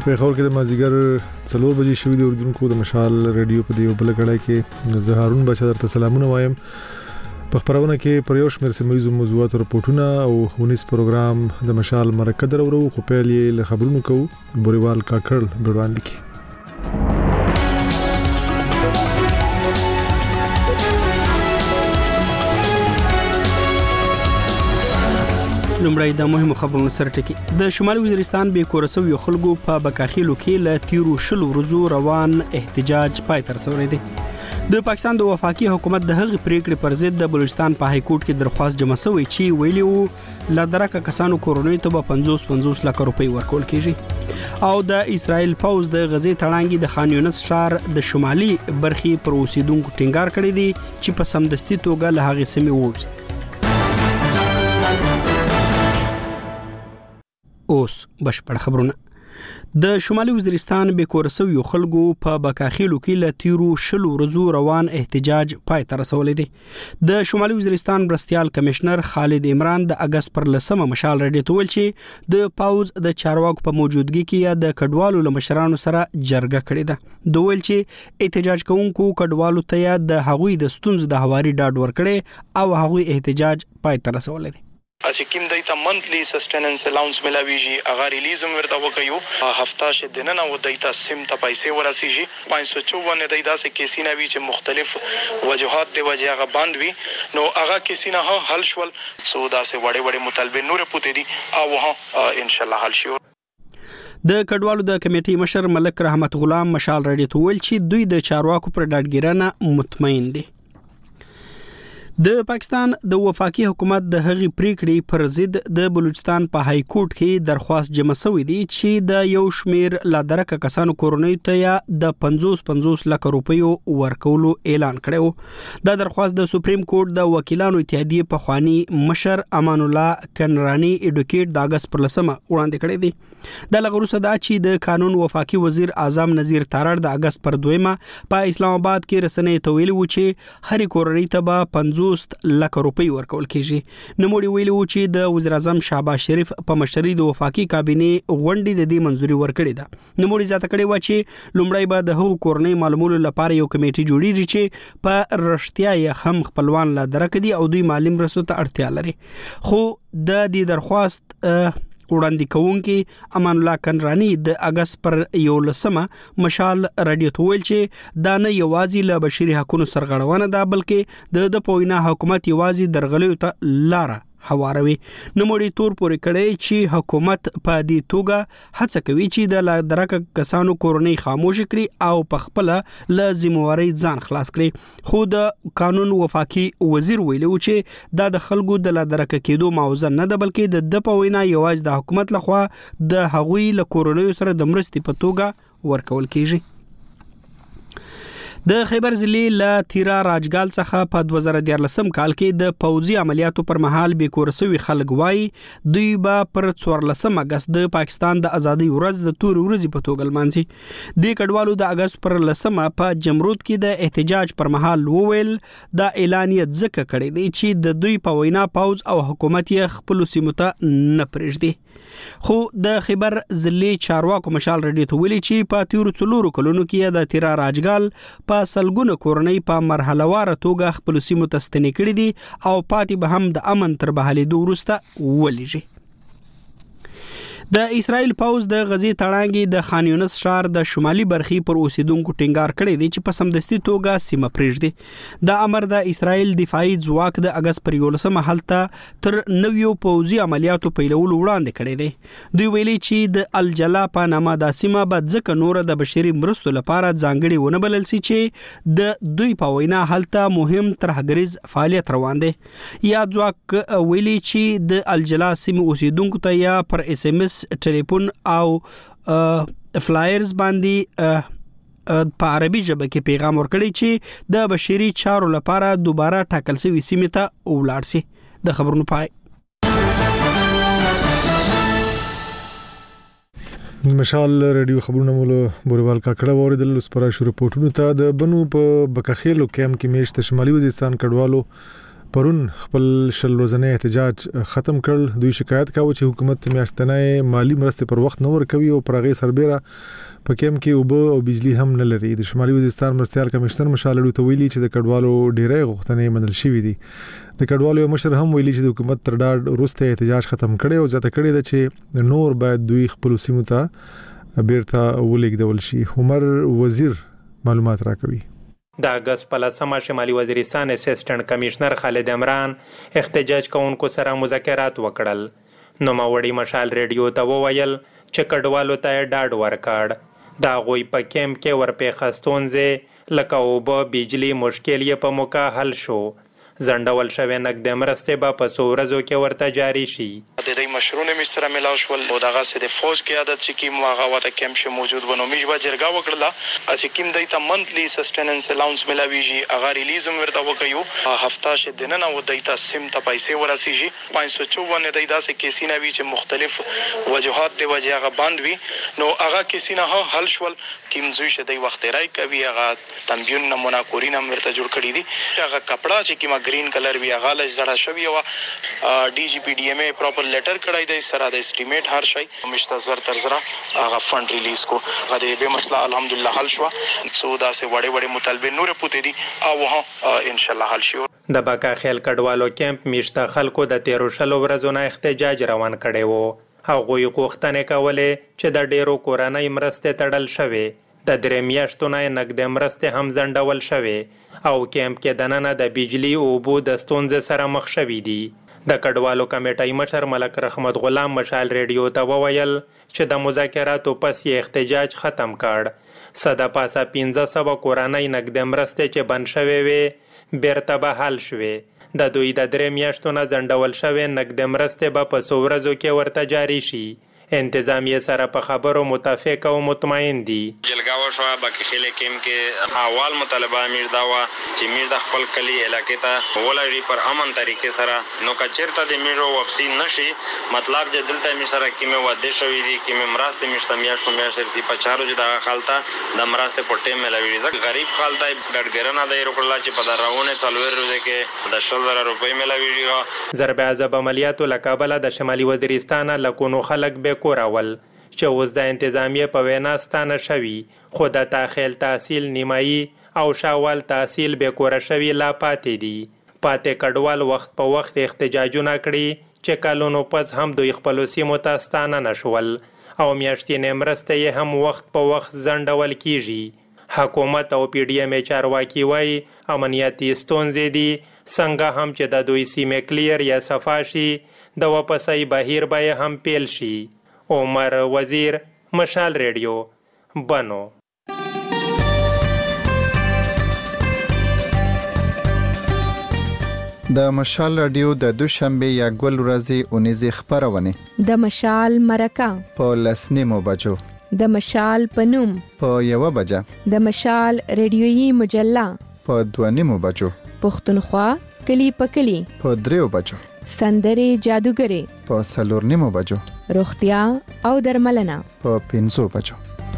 په خور کې د مازیګر 4 بجې شوې د اردوونکو د مشال رادیو په دیو بل کړای کې زهارون بچا درته سلامونه وایم. په خبرونه کې پر یو شمېر سیمه موضوعات او رپورټونه او ونیس پروګرام د مشال مرکه درو خو په لې خبرونو کو بوريوال کاکړ ډوړاندې کی. لومړی د مهمو خبرونو سره ټکی. د شمالي وزیرستان به کورسو یو خلکو په بکاخیلو کې ل تیرو شلو ورځو روان احتجاج پای تر رسولې دي. د پاکستان د وفاقي حکومت د هغې پریکړې پر ضد د بلوچستان په های کورټ کې درخواست جمع شوی چې ویلي وو لا درکه کسانو کورونی ته به 50 لک روپۍ ورکول کیږي. او د اسرائیل پوز د غزې تړانګي د خان یونس شهر د شمالي برخې پر اوسیدونکو ټینګار کړی دی چې په سمدستي توګه له هغې سیمې ووځي. اوس بشپړ خبرونه. د شمالي وزیرستان به کورسو یو خلکو په بکاخیلو کې ل تیرو شلو ورځو روان احتجاج پای ته رسولې دي. د شمالي وزیرستان برستیال کمشنر خالد عمران د اگست پر لسمه مشال رډي تول چې د پاوز د چارواکو په موجودګي کې د کډوالو لمشرانو سره جرګه کړې ده. دوی ویل چې احتجاج کوونکو کډوالو ته د هغوی د ستونزې د هواري ډاډ ورکړي او هغوی احتجاج پای ته رسولې دي. چې کوم دایته منثلی سسټیننس الاونس ملاویږي هغه ریلیزم ورته وکيو هفته شه دننه و دایته سیم ته پیسې ورسیږي 554 دایته سه کیسینه وی چې مختلف وجوهات دی وجه هغه باند وی نو هغه کیسینه حل شول سودا سه وړي مطالبه نور پوتې دي او ان شاء الله حل شي. د کډوالو د کمیټې مشر ملک رحمت غلام مشال رډي تول چې دوی د چارواکو پر ډاډګیرانه مطمئن دي. د پاکستان د وفاقي حکومت د هغې پریکړې پر ضد د بلوچستان په های کورټ کې درخواست جمع شوی دی چې د یو شمیر لا درکه کسانو کورونی ته یا د 50 لک روپیو ورکولو اعلان کړو. دا درخواست د سپریم کورټ د وکیلانو اتحادیه په خوانی مشر امان الله کنرانی اډوکیټ د اگست پر لسمه وړاندې کړی دی. د لغروسه دا چې د قانون وفاقي وزیر اعظم نذیر تارړ د اگست پر 2 په اسلام آباد کې رسنۍ ته ویلي و چې هر کورونی ته به 50 لک روپۍ ورکول کیږي. نوموړي ویلي و چې د وزیر اعظم شهباز شریف په مشرۍ د وفاقي کابینې غونډې د دې منځوري ورکړې ده. نوموړي ځاته کړی و چې لومړی به د هغو کورنۍ معلومولو لپاره یو کمیټه جوړیږي چې په رښتیا یې هم خپلوان لا درک دي او دوی مالی مرستو ته اړتیا لري. خو د دې درخواست وړاندې کوونکي امان الله کنرانی د اگست پر 11 مشال رادیو ته ویل چې دا نه یوازې له بشري حقوقو سرغړونه ده بلکې د پوینا حکومت یوازې درغلیو ته لاره هواروي. نوموړي تور پورې کړی چې حکومت په دې توګه هڅه کوي چې د درکه کسانو کورنۍ خاموش کړي او په خپل له ذمہواری ځان خلاص کړي. خو د قانون وفاقي وزیر ویلو چې دا د خلکو د درکه کېدو موضوع نه ده بلکې د پوینا یوازې د حکومت لخوا د هغوی له کورنۍ سره د مرستې په توګه ورکول کیږي. د خیبر ضلع له تیرا راجګال څخه په 2014 کال کې د پوځي عملیاتو پر مهال به کورسوي خلک وای دوی به پر 14 اگست د پاکستان د ازادي ورځ د تور ورځې په توګه لمانځي. د کډوالو د اگست پر 10 په جمرود کې د احتجاج پر مهال وویل دا اعلان یې ځکه کړی دی چې د دوی په وینا پوز او حکومت یې خپل سیمو ته نه پرېږدي. خو د خیبر ضلع چارواکو مشال رډي ته ویلي چې په تیرو 4 کلونو کې د تیرا راجګال په سلګونه کورنۍ په مرحله واره توګه خپل سیمو ته ستنې کړې دي او پاتې به هم د امن تر بحالېدو وروسته ولېږي. د اسرائیل پوز د غزې تړانګي د خان یونس شهر د شمالي برخې پر اوسیدونکو ټینګار کړی دی چې په سمدستي توګه سیمه پرېږدي. د امر د اسرائیل دفاعي ځواک د اگست پر 11 هلته تر نویو پوځي عملیاتو پیلولو وړاندې کړی دی. دوی ویلي چې د الجلا په نامه د سیمه به ځکه نور د بشري مرستو لپاره ځانګړي ونه بلل سي چې د دوی په وینا هلته مهم ترهګریز فعالیت روان دی. یا ځواک ویلي چې د الجلا سیمه اوسیدونکو ته یا پر اس ام اس ټلیفون او فلایرز باندې په عربي ژبه کې پیغام ورکړی چې د بشري چارو لپاره دوباره ټاکل شوی سیمه ته ولاړ شي. د خبرونو پای. مشال رادیو خبرونه مول بوريوال کاکړه اوریدل سپارښت رپورټونو ته د بنو په بکخېلو کیمپ کې میشت شمالي وزیرستان کډوالو پرون خپل شل ورځنی احتجاج ختم کړ. دوی شکایت کاوه چې حکومت میاشتنۍ مالی مرستې پر وخت نه ورکوي او پرغه سربېره په کېم کې اوبه او بجلی هم نه لري. د شمالي وزیرستان مرستيال کمشنر مشال اډو ته ویلي چې د کډوالو ډیرې غوښتنې منل شوې دي. د کډوالو مشر هم ویلي چې د حکومت تر ډاډ وروسته احتجاج ختم کړي او ځکه کړي د چې نور باید دوی خپل سیمو ته بیرته ولېږدول شي. عمر وزیر معلومات راکوي. د اگست په 10 شمالي وزیرستان اسسټنټ کمشنر خالد عمران احتجاج کوونکو سره مذاکرات وکړل. نو ماوړي مشال ریډیو ته وویل چې کډوالو ته ډاډ ورکړ دا غوي په کیمپ کې ورپې خستونځه لکه اوبه بجلی مشکل یې په موقع حل شو. زندول شوی نقد مرسته با په سورزو کې ورته جاری شي. د دې مشرونه می سره ملاو شول او دغه سره د فوج کې عادت چې کیم واغه وته کیمپ شه موجود ونو میجبا جرګه وکړه چې کیم دایته منتلی سسټیننس الاونس ملاویږي اغه ریلیزم ورته وکيو هفته شه دننه و دایته سم ته پیسې ورسیږي 554 دایته سه کیسینه وی چې مختلف وجوهات دی وجهه باند وی نو اغه کیسینه حل شول کیم زوی شه دی وخت راي کوي اغه تنبیون نمونه کورینه ورته جوړ کړی دي اغه کپڑا چې کیما گرین کلر وی غاله زړه شوی او ډي جی پی ډي ایم ای پراپر لیټر کړای دی سره د اسټیمیټ هر شي مشتزر ترزرا هغه فند ریلیز کو غدې به مسله الحمدلله حل شو. سودا سه وړي وړي مطالبه نور پوتې دي او ان شاء الله حل شي. د باکا خیل کډوالو کیمپ میشته خلکو د 13 ورځې احتجاج روان کړي وو. هغه غوښتنې کولې چې د ډیرو کورنۍ مرستې تړل شوی د درې میاشتو نه نقد مرستې هم ځنډول شوی او کیمپ کې دننه د بجلی او اوبو د ستونزې سره مخ شوي دي. د کډوالو کمیټې مشر ملک رحمت غلام مشال ریډیو ته وویل چې د مذاکراتو پس یې احتجاج ختم کړ. صدا پاسه 1500 کورنۍ نقد مرستې چې بند شوی وي بیرته به حل شوي. د دوی د 3 میاشتو نه ځنډول شوی نقد مرستې به په سورزو کې ورته جاری شي. انتظامیه سره په خبرو متفق او مطمئن دي. جلګاو شو باکه خله کېم کې احوال مطالبه میز دا وا چې میز د خپل کلی علاقې ته ولایي پر امن طریقې سره نو کچرته د میرو واپسی نشي مطلب چې دلته می سره کیمه واده شوې دي کیمه مراسته مشتمیاش په میاشر دي په چارو چې د خالته د مراسته پټه ملوي ځکه غریب خالته ډډګرنه د روکړلا چې په دراونه څلور ورځې کې د 100,000 روپۍ ملوي. ضرب عذاب عملیاتو لقبله د شمالي وزیرستان لکونو خلک به کوراول چې اوس د انتظامیه په وینا ستانه شوی خو د تاخیل تحصیل نیمایي او شاوال تحصیل به کور شوی لا پاتې دي. پاتې کډوال وخت په وخت احتجاجونه کړي چې کلونو پس هم دوی خپل سیمو ته ستانه نشول او میاشتې مرسته هم وخت په وخت ځنډول کیږي. حکومت او پی ډی ایم چارواکي وایي امنیتي ستونزې دي څنګه هم چې د دوی سیمه کلیر یا صفاشي د واپسۍ بهیر به هم پیل شي. عمر وزیر مشال ریډیو بنو. د مشال رادیو د دوشنبه یا ګل ورځې اونیزه خبرونه د مشال مرکه په لسنیمو بجو د مشال پنوم په 1 بجه د مشال ریډیویي مجله په 2 بجو پښتونخوا کلی په کلی په 3 بجو سندري جادوګری په 4 بجو روغتیا او درملنه په 5 بجو.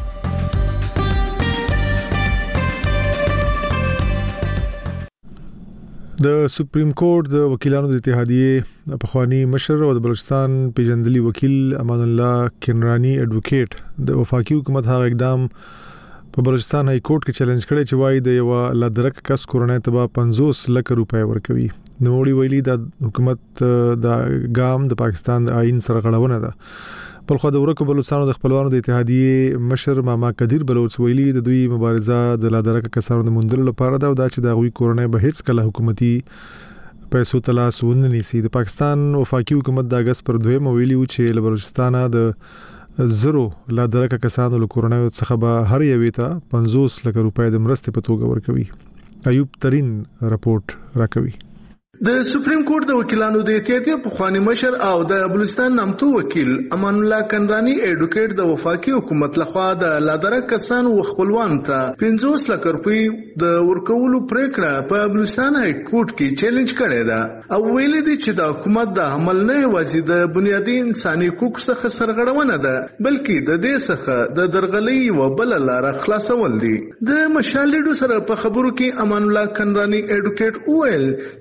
د سپریم کورټ د وکیلانو د اتحادیې پخوانی مشر او د بلوچستان پیژندلي وکیل امان الله کنرانی اډوکیټ د وفاقي حکومت هغه اقدام په بلوچستان های کورټ کې چیلنج کړی چې وایي د یو لادرک کس کورنۍ ته 50 لک روپۍ ورکوي. نوړي ویلي د حکومت د ګام د پاکستان د آئین سره غړونه ده. بل خو د ورکو بلوچستان د خپلوانو د اتحادیې مشر ماما قدیر بلوچ ویلي د دوی مبارزه د لادرک کسانو د مندلو لپاره ده او دا چې د غوي کورنۍ به هیڅ کله حکومتي پیسو تلاش ونه نیسي. د پاکستان وفاقي حکومت د اگست پر 2 ویلي و چې له بلوچستان د زرو لادرک کسانو له کورنۍ څخه به هر یوې ته 50 لک روپۍ د مرستې په توګه ورکوي. ایوب ترين رپورټ راکوي. د سپریم کورټ د وکیلانو د اتحادیې پخوانی مشر او د بلوچستان نامتو وکیل امان الله کنرانی اډوکیټ د وفاقي حکومت لخوا د لادرک کسانو خپلوان ته 50 لک روپۍ د ورکولو پریکړه په بلوچستان های کورټ کې چیلنج کړې ده او ویل دي چې د حکومت د عمل نه وځي د بنیادی انساني حقوقو څخه سرغړونه ده بلکې د دې څخه د درغلۍ و بل لار خلاصول دي. د مشالډو سره په خبرو کې امان الله کنرانی اډوکیټ ویل چې د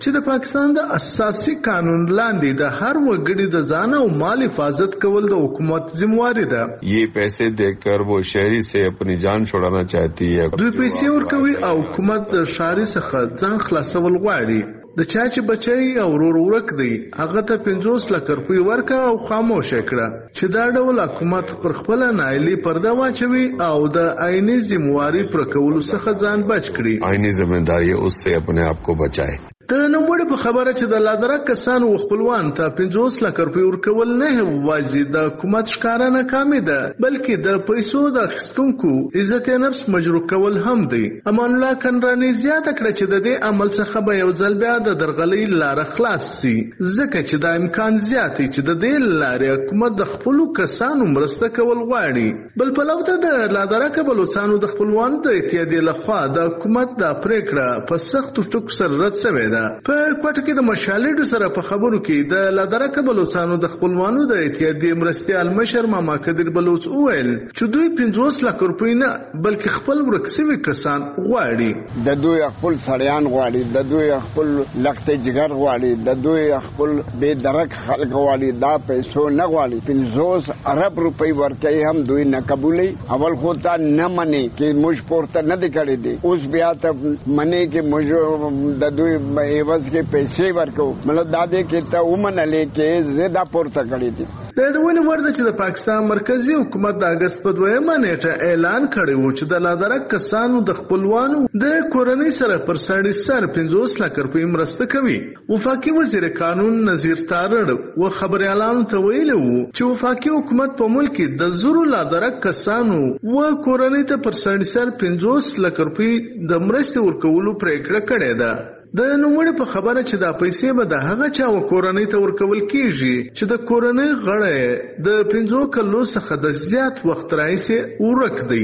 پاکستان د اساسي قانون لاندې د هر وګړي د ځان او مال حفاظت کول د حکومت ذمہواری ده. یہ پیسے دے کر وہ شہری سے اپنی جان چھڑانا چاہتی ہے. دوی پیسې ورکوي او حکومت د شهري څخه ځان خلاصول غواړي. د چا چې بچي او ورور ورک دی هغه ته 50 لک روپۍ ورکا او خاموش کړه چې دا ډول حکومت پر خپل نایلی پرده واچوي او د آئینی ذمہواری پر کولو څخه ځان بچ کړي. آئینی ذمہ داری اس سے اپنے آپ کو بچائے. د نوموړي په خبره چې د لادرک کسان او خپلوان ته 50 لک روپۍ ورکول نه وایي د حکومت ښکارا ناکامي ده بلکې د پیسو د اخیستونکو عزت نفس مجروح کول هم دی. امان الله کنرانی زیاته کړه چې د دې عمل څخه به یو ځل بیا د درغلۍ لار خلاص شي ځکه چې د امکان زیات چې د دې لارې حکومت د خپلو کسانو مرسته کول غواړي. بل په لور د لادرک بلوچستان د خپلوانو د اتحادیې لخوا د حکومت د پریکړه په سختو ټکو سره رد شوې ده. په کوټه کې د مشالډو سره په خبرو کې د لادرک بلوچستان د خپلوانو د اتحادیې مرستيال مشر ماما قدر بلوچ وویل چې دوی 50 لک روپۍ نه بلکې خپل ورکسوي کسان غواړي. د دوی خپل سړیان غواړي د دوی خپل لخت جګر غواړي د دوی خپل بے درک خلک غواړي دا پیسو نه غواړي. 50 ارب روپۍ ورکړي هم دوی نه قبولي. اول خو ته نه مني چې موږ پورته نه دی کړی دي اوس بیا ته مني چې موږ د دوی ایواز کې پیسې ورکو مطلب دا دې کې ته ومنلې کې زیاده پورته کړې دي. د دې ورده چې د پاکستان مرکزی حکومت د اگست په 2 نیټه اعلان کړی و چې د لادرک کسانو د خپلوانو د کورنۍ سره پر سړی سر 50 لک روپۍ مرسته کوي. وفاقي وزیر قانون نذیر تارړ و خبريالانو ته ویلي وو چې وفاقي حکومت په ملک کې د زورو لادرک کسانو و کورنۍ ته پر سړی سر 50 لک روپۍ د مرستې ورکولو پریکړه کړې ده. د نوموړي په خبره چې دا پیسې به د هغه چا کورنۍ ته ورکول کیږي چې د کورنۍ غړي د 50 کلو څخه د زیات وخت راځي ورک دی.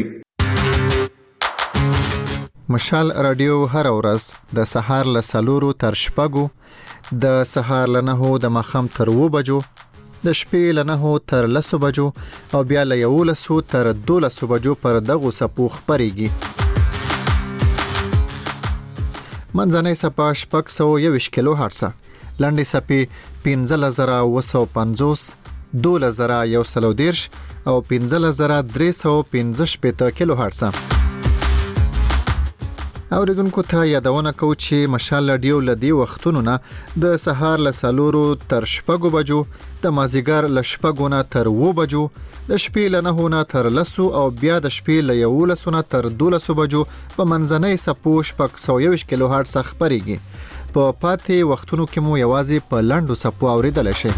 مشال رادیو هر ورځ د سهار له 4 تر 6 د سهار له 9 د ماخام تر 2 بجو د شپې له 9 تر 10 بجو او بیا له 11 تر 12 بجو پر دغه سپو خبريږي. منځنۍ سپا 621 کیلو هرتز لاندې سپي 15950 12110 او 15315 کیلو هرتز. اوریدونکو ته یادونه کوم چې مشال رادیو لدی وختونو نه د سهار له 4 تر 6 بجو د مازیګر له 6 نه تر 2 بجو د شپې له 9 نه تر 10 او بیا د شپې له 11 نه تر 12 بجو په منځنۍ سپو 621 کیلو هرتز خبريږي. په پاتې وختونو کې مو یوازې په لاندو سپو اوریدل شي.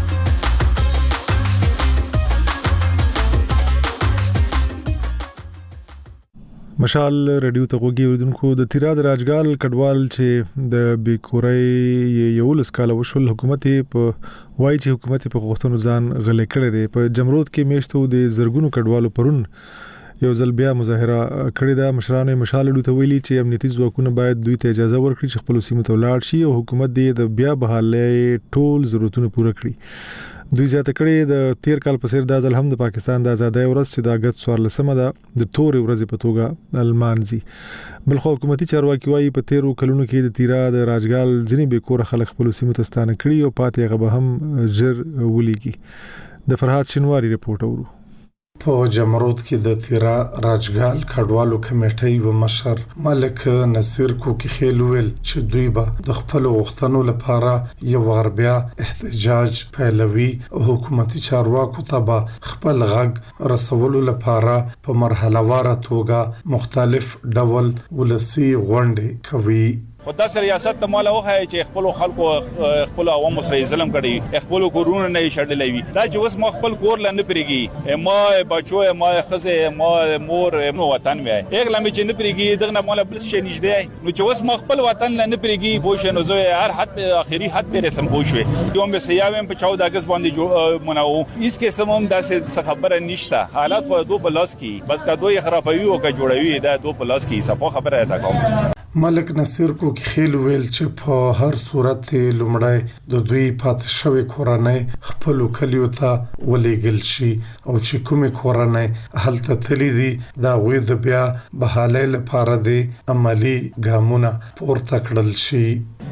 مشال رادیو ته غوږی اوریدونکو د تیرا د راجګال کډوال چې د بیکورۍ یو لسکاله وشول حکومت په وایي چې حکومت په غوښتنو ځان غلې کړې ده. په جمرود کې میشتو د زرګونو کډوالو پرون یو ځل بیا مظاهره کړې ده. مشرانو مشال رادیو ته ویلي چې امنیتي ځواکونه باید دوی ته اجازه ورکړي چې خپل سیمه ته ولاړ شي او حکومت دې د بیا بحالۍ ټول ضرورتونه پوره کړي. دوی زیاته کړي د تیر کال په سر د ځل هم د پاکستان د آزادۍ ورځ چې د اگست 14مه ده د تورې ورځې په توګه المانزي. بل خو حکومتي چارواکي وايي په تیرو کلونو کې د تیرا د راجګال ځینې بیکور خلک خپل سیمه ته ستانه کړي او پاتې هغه به هم جر ولېږي. د فرحات شینواری رپورټ اورو. په جمرود کې د تیرا راجګال کډوالو کمیټې و مشر ملک نصیر کوکی خیل ویل چې دوی به د خپل غوښتنو لپاره یو غربیا احتجاج پیلوي او حکومتي چارواکو ته به خپل غږ رسولو لپاره په مرحله واره توګه مختلف ډول ولسی غونډې کوي. خدا سره ریاست د مال اوخه چې خپل خلکو خپل عوام سره ظلم کړي خپل کورونه نه شړلې وي دا چې اوس ما خپل کور لنه پریږي ما بچو ما خزه ما مور نو وطن وای اغلا مې چې نه پریږي دغه مال بل شي نږدې نو چې اوس ما خپل وطن لنه پریږي بوښ نو زه هر حد اخري حد پر رسم بوښ یوم به سیاوم په 14 اگست باندې مناو اس کې سمم داسې خبره نشته حالات خو دو پلاس کی بس کا دوی خرابوي او کا جوړوي دا دو پلاس کی صفه خبره ده کوم. ملک نصیر کوکی خیل ویل چې په هر صورت لومړی د دوی پات شوی کورنۍ خپل کلیو ته ولېګل شي او چې کومه کورنۍ هلته تللی دي دا غوې د بیا بحاله لپاره د عملی ګامونه پورته کړل شي.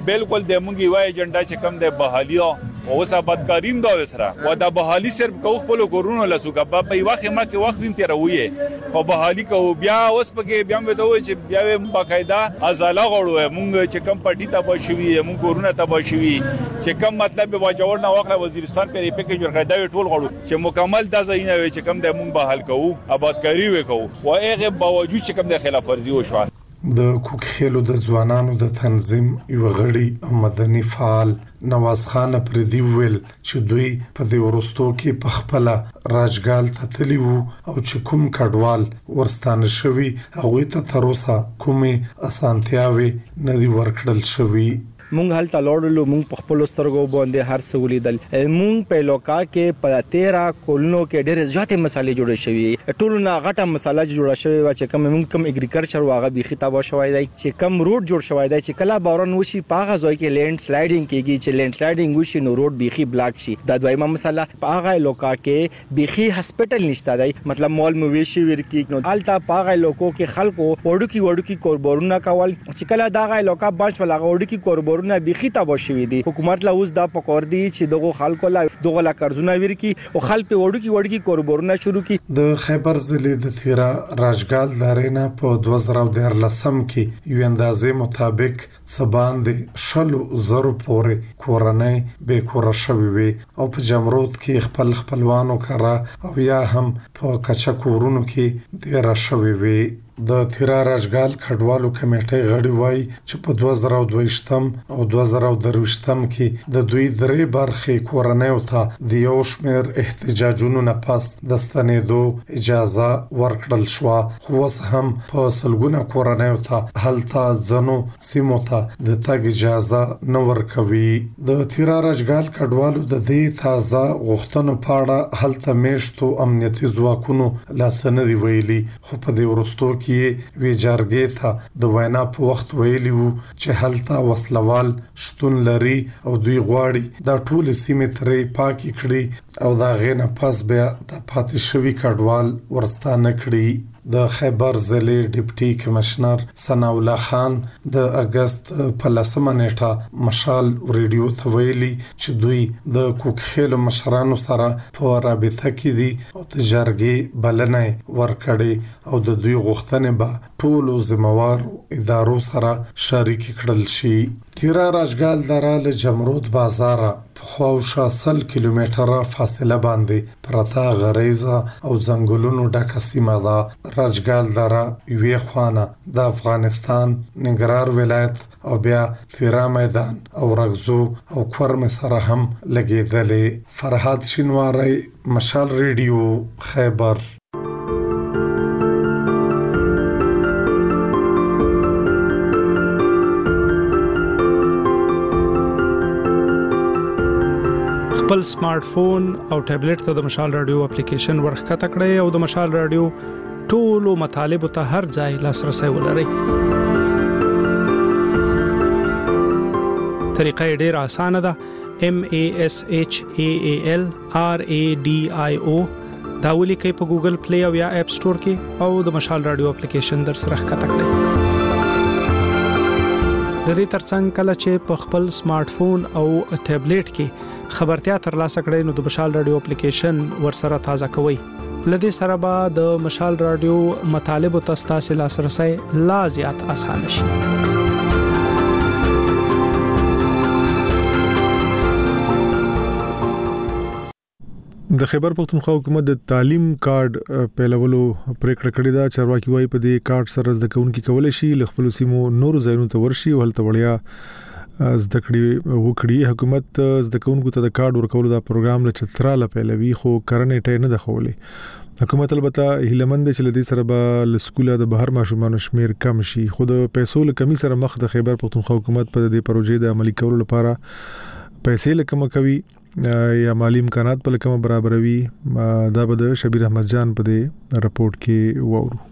بالکل د مونږ یو ایجنډا چې کم د بحالي او ثباتکاریم دا وسره او د بحالي صرف کو خپل کورونو لسوګه په واخه ما کې وخت وینته راوي خو بحالي کو بیا اوس پکې بیا مې دوی چې بیا باقاعده ازاله غړو مونږ چې کم پټی ته بشوي مونږ کورونه ته بشوي چې کم مطلب واجور نه واخله وزیرستان په پیکیج ورکړی دا ټول غړو چې مکمل د ځینې وي چې کم د مونږ بحال کوو آبادکاری وکړو او هغه باوجود چې کم د خلاف ورزي وشو د کوکخېلو د ځوانانو د تنظیم یو غړي او مدني فعال نواز خان پردي ویل چې دوی په دې ورستو کې په خپل راجګال ته تللی وو او چې کوم کډوال ورستانه شوی هغه ته تر اوسه کومه اسانتیاوي نه دی ورکړل شوی مونږ هل تلوړلو مونږ په خپل سترګو باندې هر څه ولیدل مونږ په لوکا کې په 13 کولونو کې ډېر زیاتې مسالې جوړې شوې ټول نه غټه مساله جوړه شوې و چې کوم مونږ کوم اګریکلچر واغه بيخي تابو شوی دی چې کوم روډ جوړ شوی دی چې کله باران وشي پاغه ځای کې لینډ سلایډینګ کېږي چې لینډ سلایډینګ وشي نو روډ بيخي بلاک شي دا دویمه مساله پاغه لوکا کې بيخي هسپټل نشته دی مطلب مال مویشي ورکی نو التا پاغه لوکو کې خلکو وړو کی کوربورونه کول چې کله داغه لوکا بانچ ولا وړو کی کوربورونه بيخي تابو شوی دي حکومت لا اوس دا پکور دي چې دغه خلکو لا دغه لا قرضونه ورکی او خلک په وړو کی کوربورونه شروع کی د خیبر ضلع د تیرا راجګال دارینا په 2013 کې یو اندازې مطابق سبان دي شلو زرو پورې کورنۍ به کور شوی وي او په جمرود کې خپلوانو کرا او یا هم په کچا کورونو کې دی را شوی وي د تیرا راجګال کډوالو کمیټې غړي وای چې په 2022 او 2023 کې د دوی درې برخې کورنۍ او ته د یو شمېر احتجاجونو نه پس د ستنېدو اجازه ورکړل شو خو هم په سلګونه کورنۍ او ته هلته ځنو سیمو ته د تګ اجازه نه ورکوي د تیرا راجګال کډوالو د دې تازه غوښتنو په اړه هلته میشتو امنیتي ځواکونو لاسنه دی ویلي خو په دې ورستو کې وی جارګې ته د وینا په وخت ویلی وو چې هلته وسلوال شتون لري او دوی غواړي دا ټول سیمې ترې پاکي کړي او دا غینه پس بیا د پاتې شوی کډوال ورستانه کړي د خیبر ضلع ډیپټي کمشنر ثنا الله خان د اگست په 10 نیټه مشال ریډیو ته ویلي چې دوی د کوکخېلو مشرانو سره په رابطه کې دي او د جرګې بلنه ورکړي او د دوی غوښتنې به ټول ذمہوار ادارو سره شریک کړل شي تیرا راجګال دراله جمرود بازار په خواوشا 100 کیلومتره فاصله باندې پرتا غریزه او ځنګلونو ډکه سیمه ده راجګال دره یوې خوانه د افغانستان ننګرهار ولایت او بیا تیرا میدان او رغزو او کورم سره هم لګیدلې فرحات شینواری مشال ریډیو خیبر خپل سمارټ فون او ټابلیټ ته د مشال رادیو اپلیکیشن ورخکته کړئ او د مشال رادیو ټولو مطالبه ته هر ځای لاسرسي ولرئ. طریقه ډیره اسانه ده. MASHAAL RADIO دا ولیکئ په ګوګل پلی او یا اپ سٹور کې او د مشال رادیو اپلیکیشن در سره ښکته کړئ. د دې ترڅنګ کله چې په خپل سمارټ فون او ټابلیټ کې خبرتیا ترلاسه کړئ نو د مشال رادیو اپلیکیشن ورسره تازه کوئ. لدې سره به د مشال رادیو مطالب او تاسو لاسرسي لا زیات اسانه شي. د خیبر پختونخوا حکومت د تعلیم کارت پیلولو پریکړه کړې ده. چارواکي وايي په دې کارت سره زده کوونکي کولای شي ل خپل سیمو نور ځایونو ته ورشي او هلته وړیا زده کړې وکړي. حکومت زده کوونکو ته د کارت ورکولو دا پروګرام له چتراله پیلوي خو کرنې ټای نه دخولې. حکومت البته هیلمند چې لدې سره به ل سکوله د بهر ماشومان شمیر کم شي خو د پیسو له کمی سره مخ د خیبر پختونخوا حکومت په دې پروژې د عملي کولو لپاره پیسې لکم کوي یا مالی امکانات په لکه برابروي. دا به د شبیر احمد جان په دې رپورت کې وورو.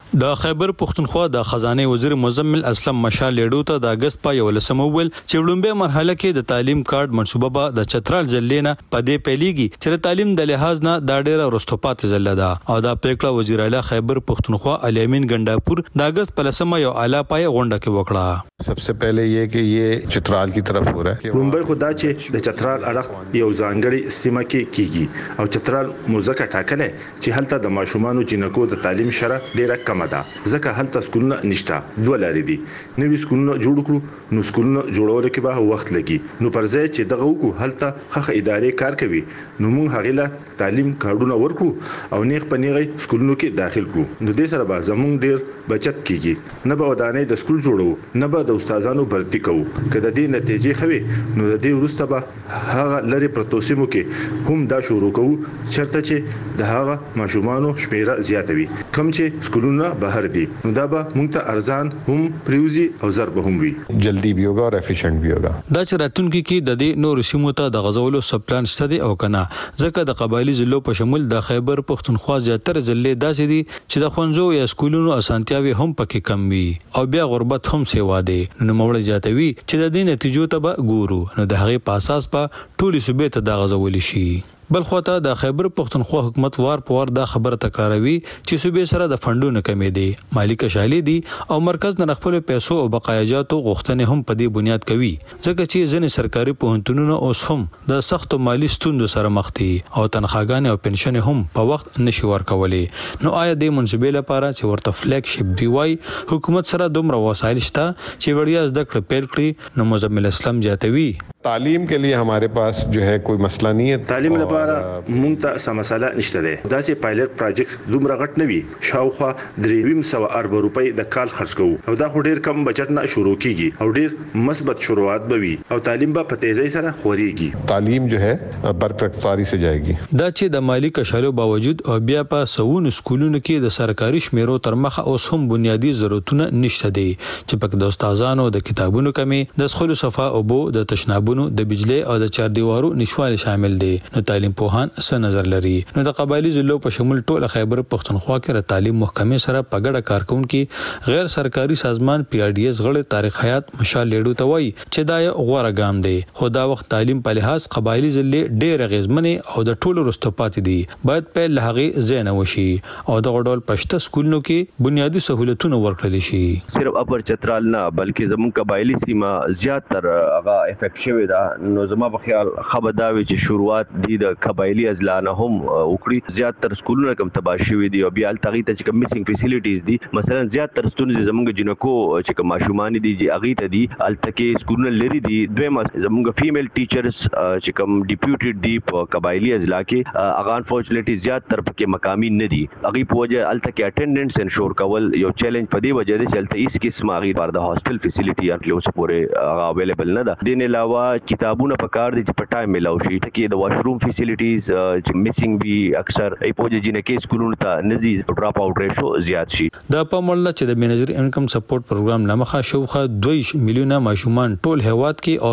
د خیبر پختونخوا د خزانه وزیر مزمل اسلم مشال لیډو ته د اگست په 11 ول چې وړاندې مرحله کې د تعلیم کارت منصوبه به د چترال ځلینه پدې پیلېږي چې تعلیم د لحاظ نه دا ډېره رستوپات زله ده او دا پریکړه وزیر اعلی خیبر پختونخوا علي امین ګنداپور د اگست په 10 یو اعلی پای غونډه کې وکړه. सबसे पहले ये कि ये چترال کی طرف हो रहा है لومبای خدا چې د چترال اړخ یو ځانګړي سیمه کې کیږي او چترال موزه ټاکلې چې هلته د ماشومان جنکو د تعلیم شره ډیره کم ده ځکه هلته سکولونه نشته دوه لارې دي نوې سکولونه جوړ کړو نو سکولونه جوړول کې به وخت لګي نو پر ځای چې دغه وکړو هلته خخ ادارې کار کوي نو موږ هغه له تعلیم کارډونه ورکړو او نیغ پنیغي سکولونو کې داخل کړو نو دې سره به زموږ ډیر بچت کیږي نه به ودانې د سکول جوړو نه به د استادانو برتي کوو کله دې نتیجې خوي نو د دې وروسته به هغه لری پروتوسیمو کې هم دا شروع کوو چرته چې د هغه ماشومانو شمیره زیاتوي کم چې سکولونه بهر دي نو دا به موږ ته ارزان هم پریوزي او ضرب هم وي جلدی بھی ہوگا اور افیشنٹ بھی ہوگا. دا چې راتونکو کې د دې نور سیمو ته د غزولو سب پلان شته دی او کنه ځکه د قبایلی ضلعو په شمول د خیبر پختونخوا زیاتره ضلع داسې دي چې د خونځو یا سکولونو اسانتیاوي هم پکې کم وي او بیا غربت هم سیوا دي نو موږ جاتوي چې د دې نتیجو ته به ګورو نو د هغې په اساس په ټولي صوبې ته د غزول شي. بل خواته د خیبر پختونخوا حکومت وار په وار دا خبره تکراروي چې صوبې سره د فندونو کمی دي مالی کشالي دي او مرکز نه خپل پیسو او بقایاجاتو غوښتنې هم په دې بنیاد کوي ځکه چې ځینې سرکاري پوهنتونونه اوس هم د سخت مالی ستوندو سره مخ دي او تنخواګانې او پنشن هم په وخت نشي ورکولي نو آیا د منصوبې لپاره چې ورته فلیګ شپ دی وای حکومت سره دومره وسایل شته چې وړیا زده کړې پیل کړي نو مزمل اسلام جاتوي تعلیم के लिए हमारे पास जो है कोई मसला नहीं है تعلیم لپاره مونږ ته سم مسله نشته ده دا چې پایلټ پروجیکټ دومره غټ نه وي شاوخوا 300 ارب روپۍ د کال خرج کوو او دا خو ډیر کم بجټ نه شروع کیږي او ډیر مثبت شروعات به وي او تعلیم به په تیزی سره خوريږي تعلیم جو है برکتاری سے جائے گی. دا چې د مالی کشالو باوجود او بیا په سوون سکولونو کې د سرکاري شمیرو تر مخه اوس هم بنیادی ضرورتونه نشته دي چې پک د استادانو د کتابونو کمی د سکول صفه او بو د تشنابونو د بجلی او د چار دیوارو نشواله شامل دي نو تعلیم پوهان څه نظر لري نو د قبایلی ضلعو په شمول ټول خیبر پختونخوا کې د تعلیم محکمې سره پګړه کارکونکو غیر سرکاري سازمان پی ار ډي اس غړي طارق حیات مشال لیډو ته وایي چې دا یو غوړه ګام دی خو دا وخت تعلیم په لحاظ قبایلی ضلع ډېر غیزمنه او د ټولو رستوپات دي باید په لهغه زینه وشي او د غډول پښته سکولونو کې بنیادی سہولتونه ورکړل شي. صرف اپر چترال نه بلکې زمون قبایلی سیمه زیات تر هغه افیکټ شوی دا نو زما په خیال خبرداوي چې شروعات دي د قبایلی ازلانه هم وکړي زیات تر سکولونه کم تباہ شوی دي او بیا التغی ته چې کم میسنګ فیسیلیټیز دي مثلا زیات تر ستونزې زمونږ جنکو چې کم ماشومان دي چې اغي ته دي التکه سکولونه لري دي دویم زمونږ فیمیل ټیچرز چې کم ډیپیوټډ دي په قبایلی ازلا کې اغه انفورچونټلی زیات تر پکې مقامی نه دي اغي په وجه التکه اټینډنس انشور کول یو چیلنج په دی وجه دي چې الته اس قسم اغي پر د هاستل فیسیلیټي انټلو سپورې اویلیبل نه ده دین علاوه کتابونه په کار دي چې په ټایم ملاو شي ټکي د واشروم فیسیلیټیز چې میسنګ بي اکثر ای پوجي جنکه سکولونو ته نزي ډراپ اوټ ریشو زیات شي د پامړل چې د منیجر انکم سپورټ پروګرام لمخه شوخه 2 میلیونه ماشومان ټول هواد کې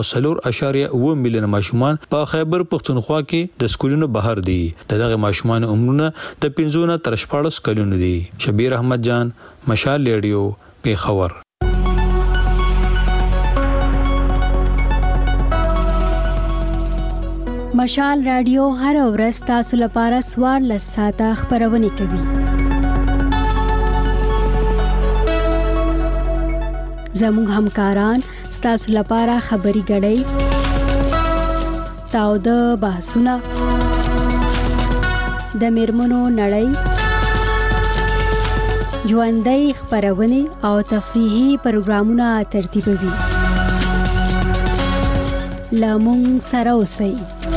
او 3.9 میلیونه ماشومان په خیبر پختونخوا کې د سکولونو بهر دي دغه ماشومان عمرونه د 15 نه تر 14 کلونو دي. شبیر احمد جان مشال لیډیو پیښور. مشال رادیو هر ورځ تاسو لپاره سوار لساته خبرونه کوي. زموږ همکاران تاسو لپاره خبري غړي تاو د بحثونه د میرمنو نړۍ ژوندۍ خبرونه او تفریحي پروګرامونه ترتیبوي. لامون سره اوسئ.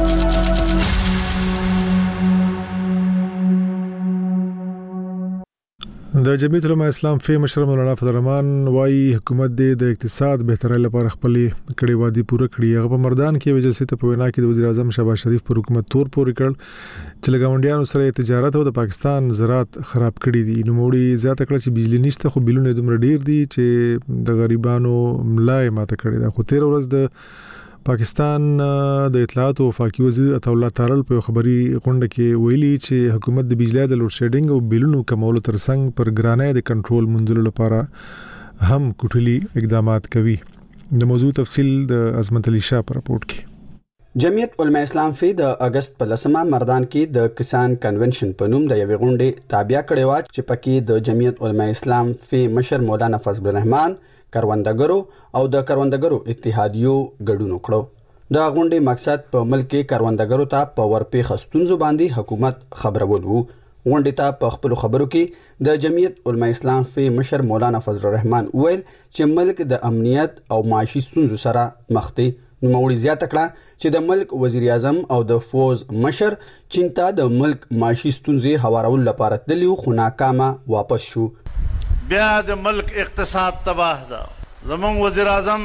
د جمعیت علماء اسلام فی مشر مولانا فضل الرحمن وايي حکومت د اقتصاد بهترۍ لپاره خپل کړي وادي پوره کړي. هغه په مردان کې وجلسې ته په وینا کې د وزیر اعظم شهباز شریف پر حکومت تور پورې کړ چې لګاونډیانو سره تجارت او د پاکستان زراعت خراب کړي دي. نو موړي زیاته کړ چې بجلی نشته خو بلونه دومره ډیر دي چې د غریبانو ملای ماته کړي دا. خو 13 ورځ د پاکستان د اطلاعات او وفاقي وزیر عطا الله تارل په خبري غونډه کې ویلي چې حکومت د بجلی د لوډ شیډینګ او بیلونو کمولو ترڅنګ پر ګرانۍ د کنټرول موندلو لپاره هم کوټلي اقدامات کوي. د موضوع تفصیل د عظمت علي شاه په راپورټ کې. جمعیت علماء اسلام فی د اگست په 10 مردان کې د کسان کنونشن په نوم د یوې غونډې تابع کړې و چې پکې د جمعیت علماء اسلام فی مشر مولانا فضل الرحمن، کروندګرو او د کروندګرو اتحادیو ګډون وکړو. د غونډې مقصد په ملک کې کروندګرو ته په ورپېښ ستونزو باندې حکومت خبرول وو. غونډې ته په خپل خبرو کې د جمعیت علماء اسلام فی مشر مولانا فضل الرحمن ویل چې ملک د امنیت او معاشي ستونزو سره مخ دی. نوموړي زیاته کړه چې د ملک وزیر اعظم او د فوز مشر چین ته د ملک معاشي ستونزې هوارولو لپاره تللی خو ناکامه واپس شو. بیا د ملک اقتصاد تباہ ده. زمون وزیر اعظم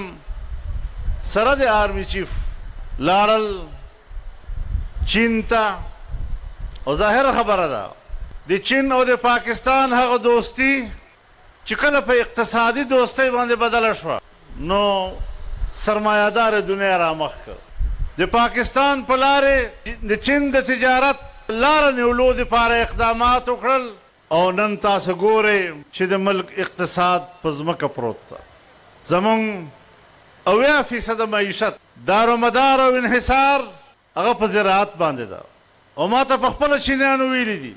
سره د آرمی چیف لاړل چین ته او ظاهر خبره ده د چین او د پاکستان هغه دوستی چې کله په اقتصادي دوستی باندې بدله شوه نو سرمایه‌دار دنیا را مخ کړ. د پاکستان په لارې د چین د تجارت لاره نیولو دپاره اقدامات وکړل او نن تاسو ګورئ چې د ملک اقتصاد په ځمکه پروت ده. زمون 80% معیشت دارومدار او انحصار هغه په زراعت باندې ده. او ما ته په خپله چینیانو ویلي دي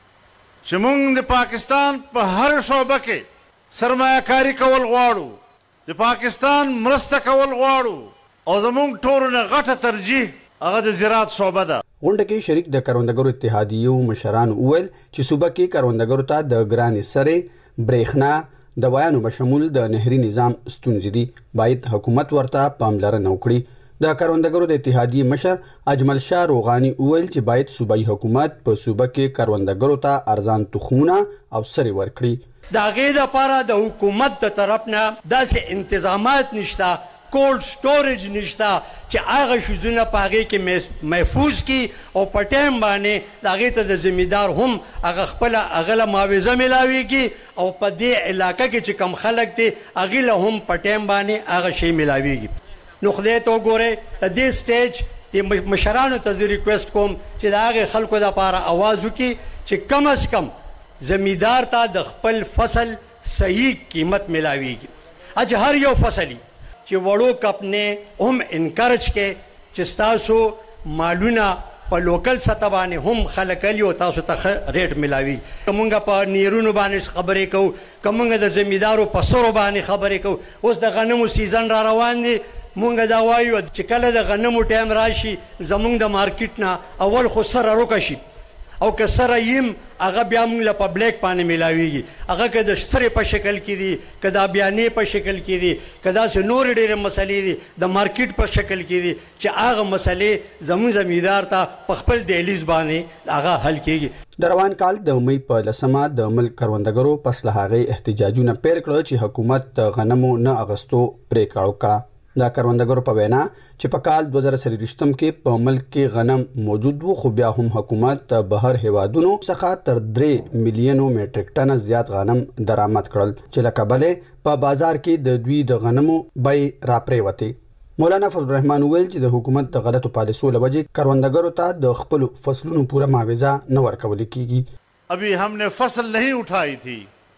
چې مونږ د پاکستان په هر شعبه کې سرمایه کاري کول غواړو، د پاکستان مرسته کول غواړو او زمونږ ټولو نه غټه ترجیح هغه د زراعت شعبه ده. غونډه کې شریک د کروندګرو اتحادیو مشران وویل چې صوبه کې کروندګرو ته د ګرانې سرې، برېښنا، دوایانو بشمول د نهري نظام ستونزې دي. باید حکومت ورته پاملرنه وکړي. د کروندګرو د اتحادیې مشر اجمل شاه روغانی وویل چې باید صوبایي حکومت په صوبه کې کروندګرو ته ارزان تخمونه او سرې ورکړي. د هغې دپاره د حکومت د طرف نه داسې انتظامات نشته، کولډ سټوریج نشته چې هغه شیزونه په هغې کې محفوظ کړي او په ټایم باندې د هغې ته د زمیندار هم هغه خپله هغه له معاوضه میلاویږي او په دې علاقه کې چې کم خلک دي هغې له هم په ټایم باندې هغه شی میلاویږي. نو خدای ته وګورئ د دې سټیج د مشرانو ته زه ریکویسټ کوم چې د هغې خلکو دپاره اواز وکړي چې کم از کم زمیندار ته د خپل فصل صحیح قیمت میلاویږي. اج هر یو فصل چې وړو کپنې هم انکرج کې چې ستاسو مالونه په لوکل سطح باندې هم خلک لي او تاسو ته ریټ ملاوي. کومګه په نیرونو باندې خبرې کوو، کومګه د زمیندارو په سرو باندې خبرې کوو. اوس د غنمو سیزن را روان دی، مونږ دا وایو چې کله د غنمو ټایم راشي زمونږ د مارکیټ نه اول خو سره روکه شي او که سره یم هغه بیا موږ له په بلیک باندې میلاویږي. هغه که د سرې په شکل کې دي، که د بیانې په شکل کې دي، که داسې نورې ډېرې مسلې دي د مارکیټ په شکل کې دي چې هغه مسلې زموږ زمیندار ته په خپل دهلیز باندې هغه حل کېږي. د روان کال د مې په 10 د ملک کروندګرو پس له هغې احتجاجونه پیل کړل چې حکومت د غنمو نه اغستو پرېکړه وکړه. د کروندګرو په وینا چې په کال 2023 کې په ملک کې غنم موجود وو خو بیا هم حکومت د بهر هیوادونو څخه تر 3 میلیونو میټریک ټن زیات غنم درآمد کړل چې له کبله په بازار کې د دوی د غنمو بیې راپریوتې. مولانا فضل الرحمن ویل چې د حکومت د غلطو پالیسیو له وجې کروندګرو ته د خپل فصلونو پوره معاوضه نه ورکول کیږي. ابھی ہم نے فصل نہیں اٹھائی تھی،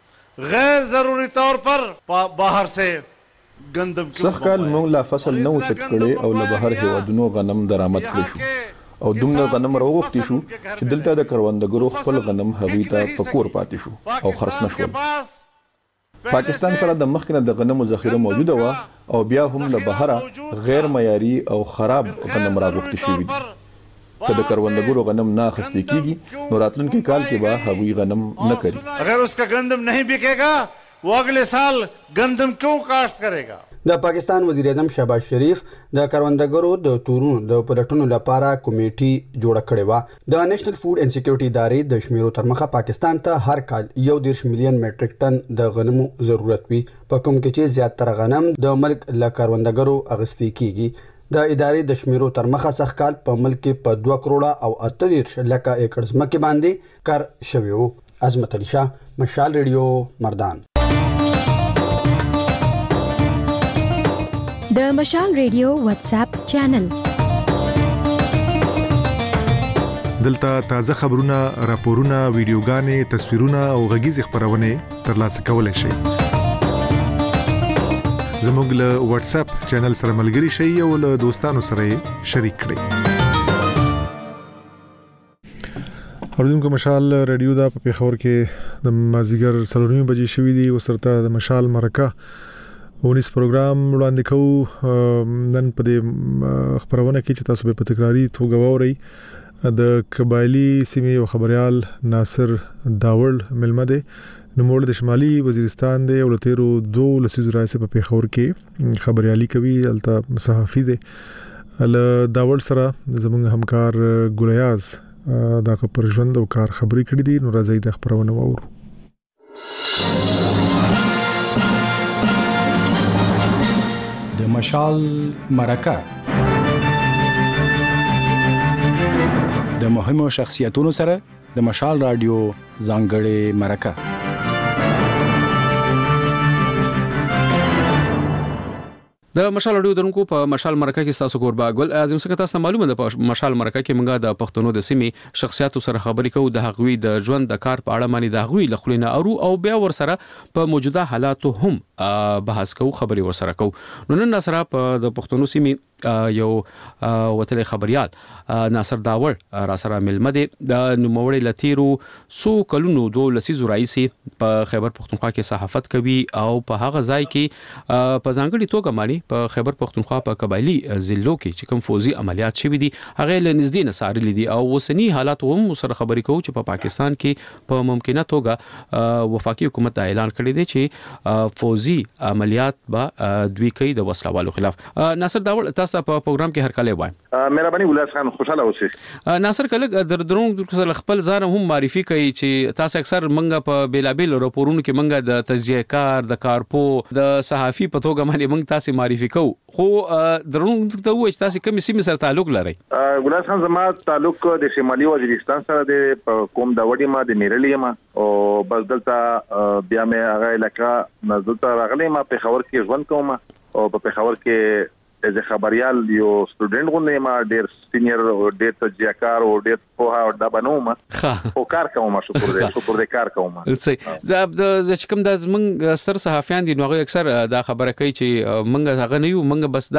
غیر ضروری طور پر باہر سے سخ کال مونږ لا فصل نه وچت کړي او له بهر هیوادونو غنم درآمد کړی شو او دومره غنم راوغوښتي شو چې دلته د کروندګرو خپل غنم هغوی ته په کور پاتې شو او خرڅ نه شول. پاکستان سره د مخکنه د غنمو ذخیره موجوده وه او بیا هم له بهره غیر معیاري او خراب غنم راغوښتي شوي دي. که د کروندګرو غنم نه اخیستل کیږي نو راتلونکي کال کې به هغوی غنم نه کوي. اگر اس کا گندم نہیں بکے گا وہ اگلے سال گندم کیوں کاشت کرے گا. د پاکستان وزیر اعظم شهباز شریف د کروندګرو د تورونو د پلټنو لپاره کمیټي جوړه کړې و. د نېشنل فود اینډ سکیورټي ادارې د شمیرو تر مخه پاکستان ته هر کال 1.5 میلیون میټریک ټن د غنمو ضرورت وي، په کوم کې چې زیاتره غنم د ملک له کروندګرو اغستې کیږي. د ادارې د شمیرو تر مخه سخت کال په ملک کې په 2 کروڑه او 38 لکه ایکړ ځمکې باندې کار شوی و. عظمت علي شاه، مشال ریډیو، مردان. د مشال ریډیو واتس اپ چینل. دلته تازه خبرونه، راپورونه، ویډیوګانې، تصویرونه او غږیز خبرونه ترلاسه کولای شئ. زموږ له واتس اپ چینل سره ملګري شئ او له دوستانو سره شریک کړئ. اوریدونکو مشال ریډیو دا په پیښور کې د مازیګر 3:30 بجې شوې دي. وسرته د مشال مرکه ونیس پروګرام وړاندې کوو. نن په دې خبرونه کې چې تاسو په تکراری توګه ووري د قبایلی سیمې او خبريال ناصر داوړ ملمه ده نوموړ د شمالي وزیرستان دی او لتیرو 2 لسیزو راځي په پیښور کې خبريالي کوي. الته صحافي دی. ل داوړ سره زموږ همکار ګولیاز دا پر ژوند او کار خبري کړې دي. نو راځي د خبرونه وورو. د مشال مرکه د مهمو شخصیتونو سره د مشال رادیو ځانګړې مرکه. د مشال رادیو درنکو په مشال مرکه کې تاسو کوربا ګل اعظم څخه تاسو معلومه ده په مشال مرکه کې موږ د پښتنو د سیمې شخصیتو سره خبرې کوو. د هغوی د ژوند د کار په اړه باندې د هغوی لخلینه او بیا ور سره په موجوده حالاتو هم بحث کوو، خبرې ور سره کوو. نو نن سره په د پښتنو سیمې یو وتلې خبريال ناصر داوړ را سره ملمه دي. د نوموړي لتیرو سو کلونو 2 لسیزو راځي په خیبر پختونخوا کې صحافت کوي او په هغه ځای کې په ځانګړي توګه مانی په خیبر پختونخوا په قبایلی ضلعو کې چې کوم فوزي عملیات شوي دي هغه له نږدې نه څارلې دي او وسنی حالات هم سره خبرې کوو چې په پاکستان کې په ممکنه توګه وفاقي حکومت اعلان کړی دی چې فوزي عملیات به دوی کوي د وسلوالو خلاف. ناصر داوړ تاسو په پروګرام کې هر کله وای. مهرباني ګلاب خان خوشاله اوسئ. ناصر کله درونو خپل ځان هم معرفي کوي چې تاسو اکثر منګه په بیلابل راپورونو کې منګه د تجزیه کار د کارپو د صحافي په توګه باندې منګ تاسو معرفي کوو. خو درونو ته وایي تاسو کوم سیمه سره تعلق لرئ؟ ګلاب خان زما تعلق د شمالي وزیرستان سره د کوم د وړي ما د میرلې ما او بس دلته بیا مې هغه علاقہ نزدته راغلی ما په خبر کې ژوند کوم او په خبر کې از خبريال یو سټوډنټ غونډه ما ډېر سینیئر او ډېر تجزیه‌کار او ډېر په هغه د بنوم او کار کوم شکر دې کار کوم. صحیح. د چې کوم د موږ ستر صحافیان دي نو هغه اکثر دا خبره کوي چې موږ هغه نه یو موږ بس د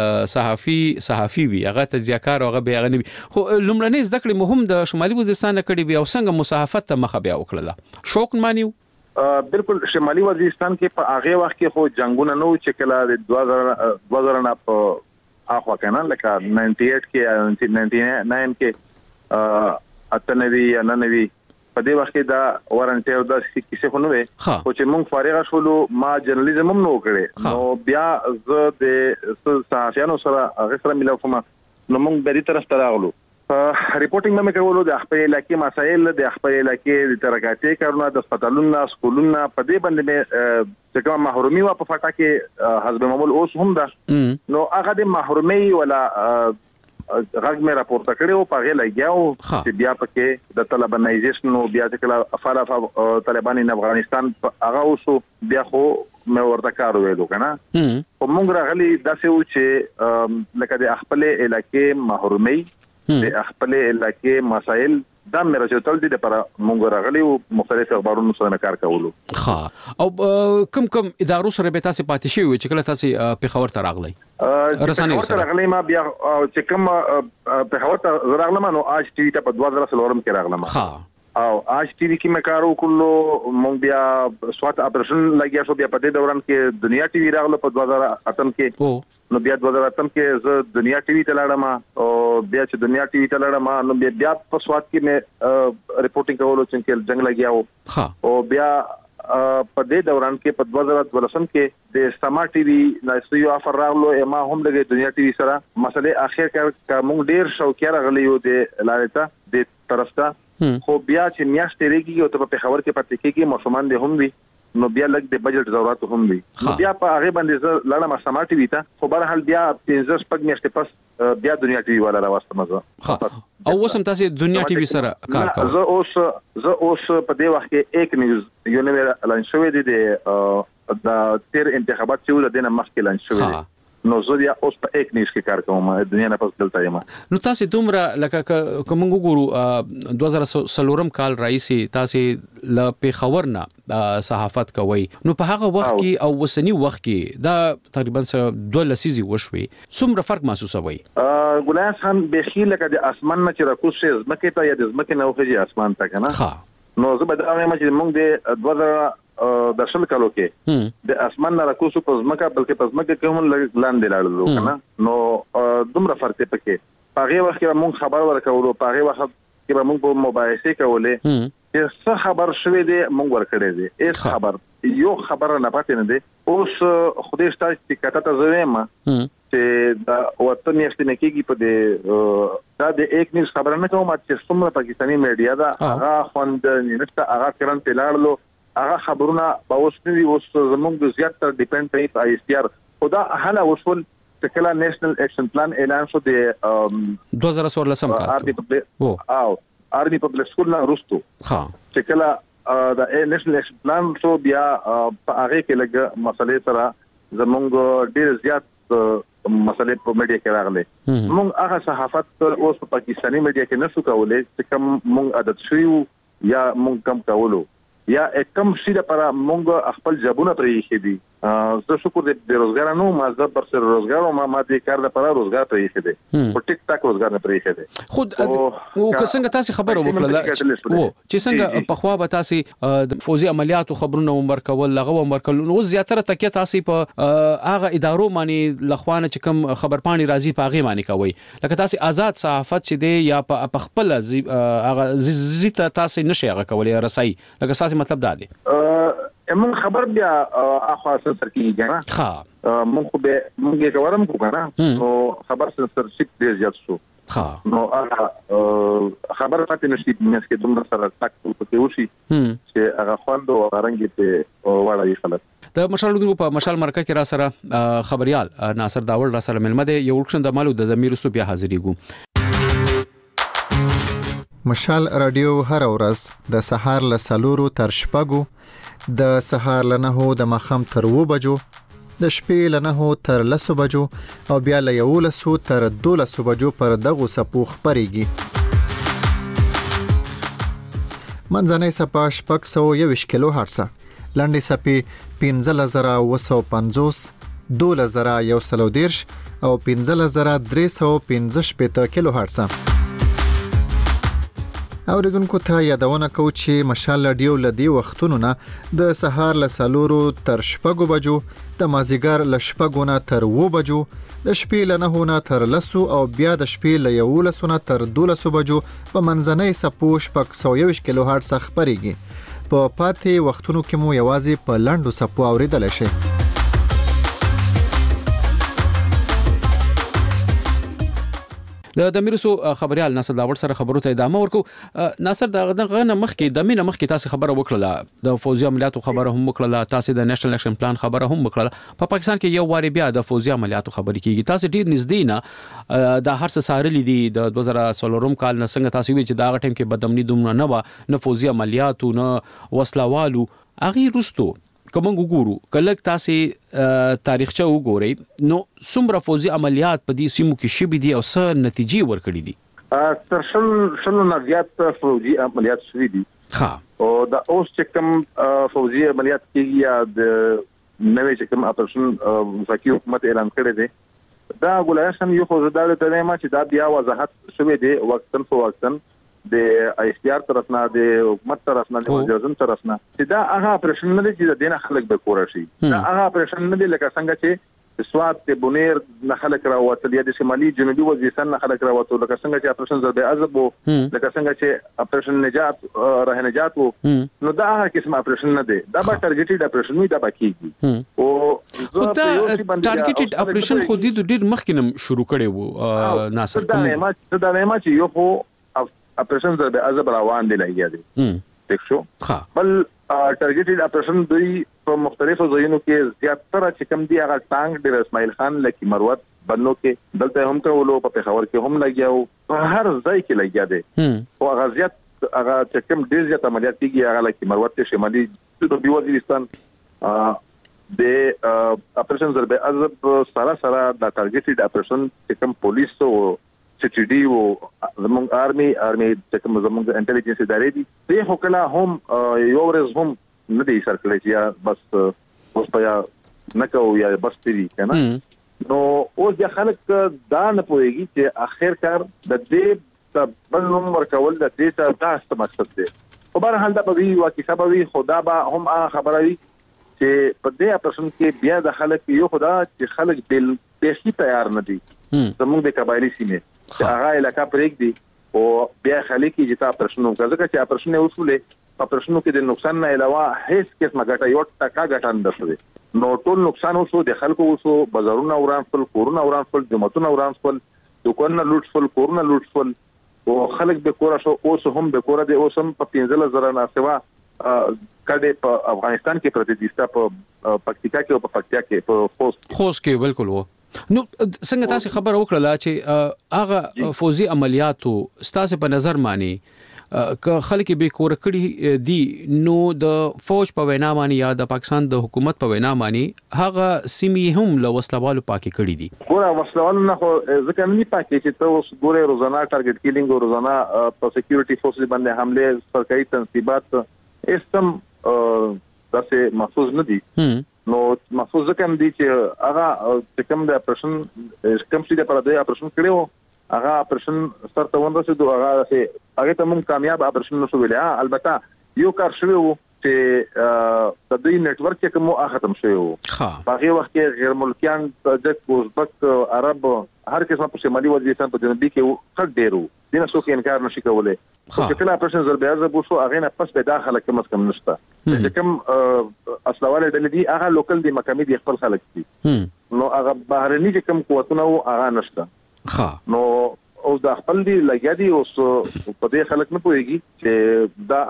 صحافي وي هغه تجزیه‌کار او هغه به هغه نه وي. خو لومړنۍ ذکر مهم د شمالي وزیرستان کړي بیا او څنګه مصاحفت ته مخه بیا وکړه شوق مانیو. بالکل شمالي وزیرستان کې په هغه وخت کې خو جنگونه نو چې کله د 2000 نه په اخوا کنه لکه 98 کې 99 کې اتنوي یا ننوي په دې وخت کې دا وارنټي او دا کیسه خو نو وي او چې موږ فارغ شولو ما جرنالیزم هم نو کړې نو بیا زه د صحافیانو سره هغه سره ملو کوم نو موږ به دې طرف ته راغلو. ریپورټینګ مې کولو د خپل علاقې مسایل د خپل علاقې د ترقاتي کارونه د هسپتالونو سکولونو په دې باندې چې کوم محرومي وا په فاټا کې حزب معمول اوس هم ده نو هغه د محرومي ولا غږ مې راپورته کړو په غي لګیاو چې بیا پکې د طالبانایزیشن او بیا چې کله افراف طالبان ان افغانستان هغه اوس بیا خو مې ورته کار وېلو کنه په موږ راغلي داسې و چې لکه د خپل علاقې محرومي د خپل علاقې مسائل دا مې راځول دي لپاره موږ راغلي او مختلف اخبارونو سره کار کولو. او کوم ادارو سره به تاسو پاتې شئ چې کله تاسو په خبر ته راغلي؟ رسنۍ سره راغلي ما بیا چې کوم په خبر ته راغلم نو آج ټي وي ته په 2003 کې راغلم. او آج ټي وي کې مې کارو کولو مونږ بیا سوات اپریشن لګیا شو بیا په دې دوران کې دنیا ټي وي راغلو په 2008 کې نو بیا 2008 کې زه دنیا ټي وي ته لاړم او بیا چې دنیا ټي وي ته لاړم نو بیا په سوات کې مې ریپورټینګ کولو چې جنگ لګیاو او بیا په دې دوران کې په 2012 کې د سما ټي وي ناسيو افر راغلو ما هم لګي دنیا ټي وي سره مسله اخر کا مونږ ډیر شوکیا راغلی یو د لارته د طرف ته خو بیا چې میاشتې ریږي او ته په خبر کې پاتې کېږي مشومان دي هم وي نو بیا لګ د بجټ ضرورت هم وي نو بیا په هغه باندې لړم سما ټي وي ته خو بهر حال بیا 15 پک میاشتې پس بیا دنیا ټي وي والا راوستم زه او وسم تاسو دنیا ټي وي سره کار کوئ. زه اوس په دې وخت کې ایک نیوز یو نو لانچ شوې دي د تیر انتخابات چې ول دینه مخکې لانچ شوې نو زه یا اوس په 1 نیش کې کار کوم دنیا نه پس دلته یم. نو تاسو دومره لکه کوم ګورو 2014 کال رئیسي تاسو ل پیښور نه صحافت کوي نو په هغه وخت کې او وسنی وخت کې دا تقریبا 2 لسیزي وشوي څومره فرق محسوسوي؟ ګلان خان بخیل لکه د اسمان نه چې راکوس شي زمکه ته یا د زمکه نه وخی اسمان ته کنه. نو زه به دا وایم چې موږ د 2010 کالو کې د اسمان نه راکوسو په زمکه بلکې په زمکه کې هم لاندې لاړو کنه. نو دومره فرق دی پکې. په هغه وخت کې موږ خبر ورکولو په هغه وخت کې موږ په مباحثه کولې چې څه خبر شوه دی موږ ورکړې دي. هیڅ خبر یو خبر نه پاتې نه دی. اوس خدای ستاسو چې کته ته زویم چې دا وطن یې نه کېږي په دې دا د 1 نیوز خبر نه کوم چې څومره پاکستاني میډیا دا هغه خوند نشته هغه کرن تلاړلو هغه خبرونه باوسنی اوس زموږ زیات تر ډیپند کوي په آی سی آر. خدا هله وصول کله نېشنل اکشن پلان اعلان شو د 2014 کال او آرمي پبلک سکول نه روستو چې کله د نېشنل اکشن پلان شو بیا په هغه کې لګ مسلې سره زموږ ډیر زیات مسلې په میډیا کې راغلي. موږ هغه صحافت اوس په پاکستاني میډیا کې نشو کولای چې کوم موږ عادت شوو یا موږ کم کولو یا کم شي لپاره موږ خپل جابونه پرې خېدي. زه شکر دې بیروزګار نه ما زه پر سر روزګار او ما دې کار لپاره روزګار پرې خېدي په ټیک ټاک روزګار نه پرې خېدي. خود او څنګه تاسو خبر وکړه چې څنګه په خوا به تاسو د فوزي عملیاتو خبرونه ورکول لغه ورکول نو زیاتره تکیه تاسو په هغه ادارو باندې لخوانه چې کوم خبر پاڼې راځي په هغه باندې کوي لکه تاسو آزاد صحافت چې دی یا په خپل هغه زیته تاسو نشي هغه کولای رسای لکه تاسو مطلب دا دی امون خبر بیا اخوا سر کیږي نه مونږ خو به مونږ یې کورم کو کنه نو خبر سنسرشپ ډیر زیات شو نو خبر پاتې نشي مېس کې دومره سره تک پکې وشي چې هغه خواندو رنګ ته وړاندې خلک د مشال ګروپ په مشال مرکه کې را سره خبريال ناصر داول را سره ملمه دی یو ورکشن د مالو د میرسو بیا حاضرېګو. مشال رادیو هر ورځ د سهار له 4 تر 6 د سهار له 9 د مخام تر 2 بجو د شپې له 9 تر 10 بجو او بیا له 11 تر 12 بجو پر دغه سپو خبريږي. منځنۍ سپا 621 کیلو هرتز لاندې سپي 15950 2110 او 15315 کیلو هرتز. اوریدونکو ته یادونه کوم چې مشال رادیو لدی وختونو نه د سهار له 4 تر 6 بجو د مازیګر له 6 نه تر 2 بجو د شپې له 9 نه تر 10 او بیا د شپې له 11 نه تر 12 بجو په منځنۍ سپو 621 کیلو هرتز خبريږي. په پاتې وختونو کې مو یوازې په لاندو سپو اوریدل شي. د میرسو خبريال ناصر داوړ سره خبرو ته ادامه ورکو. ناصر دغه نه مخکې د مینه مخکې تاسو خبره وکړه د فوزي عملیاتو خبره هم وکړه تاسو د نېشنل اکشن پلان خبره هم وکړه. په پاکستان کې یو واری بیا د فوزي عملیاتو خبرې کیږي تاسو ډیر نږدې نه د هر څه سارلی دي د 2014 کال نه څنګه تاسو وی چې دا ټیم کې بدامنی دومره نه و نه فوزي عملیاتو نه وسلوالو اغي رستو کوم وګورو کله تاسو تاریخچه وګورئ نو څومره فوزي عملیات په دې سیمو کې شوي دي او څه نتیجې ورکړي دي؟ ترشل نه زیات فوزي عملیات شوي دي او دا اوس چې کوم فوزي عملیات کېږي یا د نوې چې کوم اپریشن وکیل حکومت اعلان کړی دی دا ګولایشن یو خو زړه د ما چې دا بیا وضاحت شوي دي وختن په وختن د آی سی آر طرفنا د حکومت طرفنا د وزارت طرفنا چې دا هغه اپریشن نه دي چې د دینه خلک به کور شي دا هغه اپریشن نه دي لکه څنګه چې سواد ته بنیر نه خلک راوتل یا د شمالي جنوبي وزیرستان نه خلک راوتل لکه څنګه چې اپریشن ضرب عزب لکه څنګه چې اپریشن نجات راه نجات نو دا هغه قسم اپریشن نه دي دا به ټارګټډ اپریشن وي دا باکیږي او خو دا ټارګټډ اپریشن خو د ډیر مخکې شروع کړي وو ناصر دا نه ما چې یو خو اپریشن ضرب عزب روان دي لګیا دي ٹھیک شو بل ټارګټډ اپریشن دوی په مختلفو ځایونو کې زیاتره چې کم دي هغه ټانګ ډیر اسماعیل خان لکه مروت بنو کې دلته هم ته ولو په پیښور کې هم لګیاو هر ځای کې لګیا دي او هغه زیات هغه چې کم ډیر زیات عملیات کیږي هغه لکه مروت شمالي جنوبي وزیرستان د اپریشن ضرب عضب سره د ټارګټډ اپریشن چې کوم پولیس او سی ډي او زموږ آرمي چې کوم زموږ انټيليجنس ادارې دي په هکله هم یو ورځ هم نه دی سرکړی یا بس اوس په نکو یا بس دی کنه نو اوس د خلک دا نه پوهیږي چې اخر کار د دې بل نمبر کول د دې ته تاسو مقصد دی په بهر حال دا به وی واکه سبب خدا به هم خبره وي چې په دې اپریشن کې بیا د خلک یو خدا چې خلک بل پیسې تیار نه دي زموږ د قبایلی سیمه چې هغه علاقہ پرېګ دي او بیا خلک چې تا اپریشن وکړي ځکه چې اپریشن وسولې اپریشنو کې د نقصان نه علاوه هیڅ قسمه ګټه یو ټکا ګټه نه درته نو ټول نقصان وسو د خلکو وسو بازارونه وران فل کورونه وران فل جمعتونه وران فل دکانونه لوټ فل کورونه لوټ فل او خلک به کور شو اوس هم به کور دي اوس هم په 15000 نه سوا کډه په افغانستان کې پرته دي په پکتیکا کې او په پکتیا کې په خوست کې بالکل وو نو څنګه تاسو خبر وکړه چې هغه فوزي عملیاتو ستاسو په نظر مانی که خلک به کور کړي دي نو د فوج په وینا مانی یا د پاکستان د حکومت په وینا مانی هغه سیمي هم له وسلوالو پاکي کړي دي ګوره وسلوالو نه خو ځکه نه پاکي چې ته اوس ګوره روزانه ټارګټ کیلینګ او روزانه په سکیورټي فورسز باندې حمله سرکاري تنظیمات استم داسې محفوظ نه دي نو محفوظ کوم دي چې هغه کوم د اپریشن کوم چې د پردې اپریشن کړو هغه اپریشن سره ته ورسېدو هغه ته موږ کامیاب اپریشن نشو ویلې البته یو کار شوی وو چې د دوی نت ورک کوم ختم شوی وو په هغه وخت کې غیر ملکیان د ازبک عرب هر کس په شمالي وزیرستان په جنوبي کې خټ ډیرو دینه څوک انکار نشي کولای چې کله اپریشن ضرب عضب وشو هغه نه پس په داخله کې مسکم نشته چې کوم اصلواله ډلې دي هغه لوکل دي مقامي دي خپل خلک دي نو هغه بهرني چې کوم قوتونه هغه نشته نو اوس د خپل دی لګیا دي اوس په دې خلک نه پوهیږي چې دا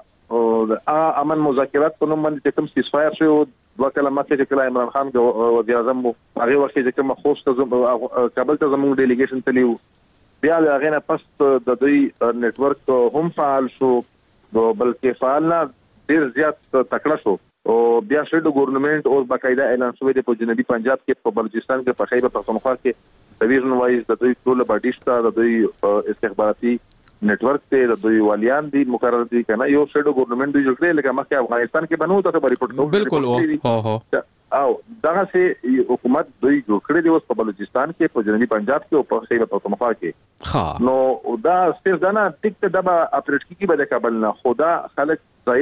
آیا امن مذاکرات په نوم باندې کوم سیسفایر شو وکړه مکه چې کله عمران خان وزیر اعظم هغه وخت چې کوم خوست کابل ته زموږ ډیلیګیشن تلیو بیا هغه نه پس د دوی نت ورک هم فعال شو بلکې فعال نه ډیر زیات تکړه شو او بیا شډو ګورنمنت او باقاعده اعلان شوی دی په جنوبي پنجاب کې په بلوچستان کې په خیبر پختونخوا کې د ویژن وایز د دوی ټول باډیشتا د دوی استخباراتي نت ورک ته د دوی والیان دي مقرر دي کنه یو شډو ګورنمنت دی جوړ کړی لکه مخکې افغانستان کې بنو ته به ریپورت کوو بالکل او دغه سي حکومت دوی جوړ کړی دی اوس په بلوچستان کې په جنوبي پنجاب کې او په خیبر پختونخوا کې نو دا ستاسو دنا ټیک ته دبا اپریټ کی به د کابل نه خدا خلک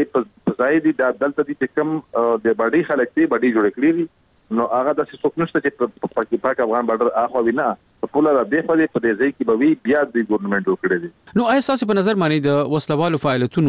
ځای دي د دلته دي کوم د باډي خلک دي باډي جوړ کړی دي نو هغه د څه نشته چې پاک افغان بارډر اخو وینا په ټول د دې په دې ځای کې به وی بیا د ګورنمنت وکړي دي نو اساس په نظر مانی د وسلوالو فعالیتونو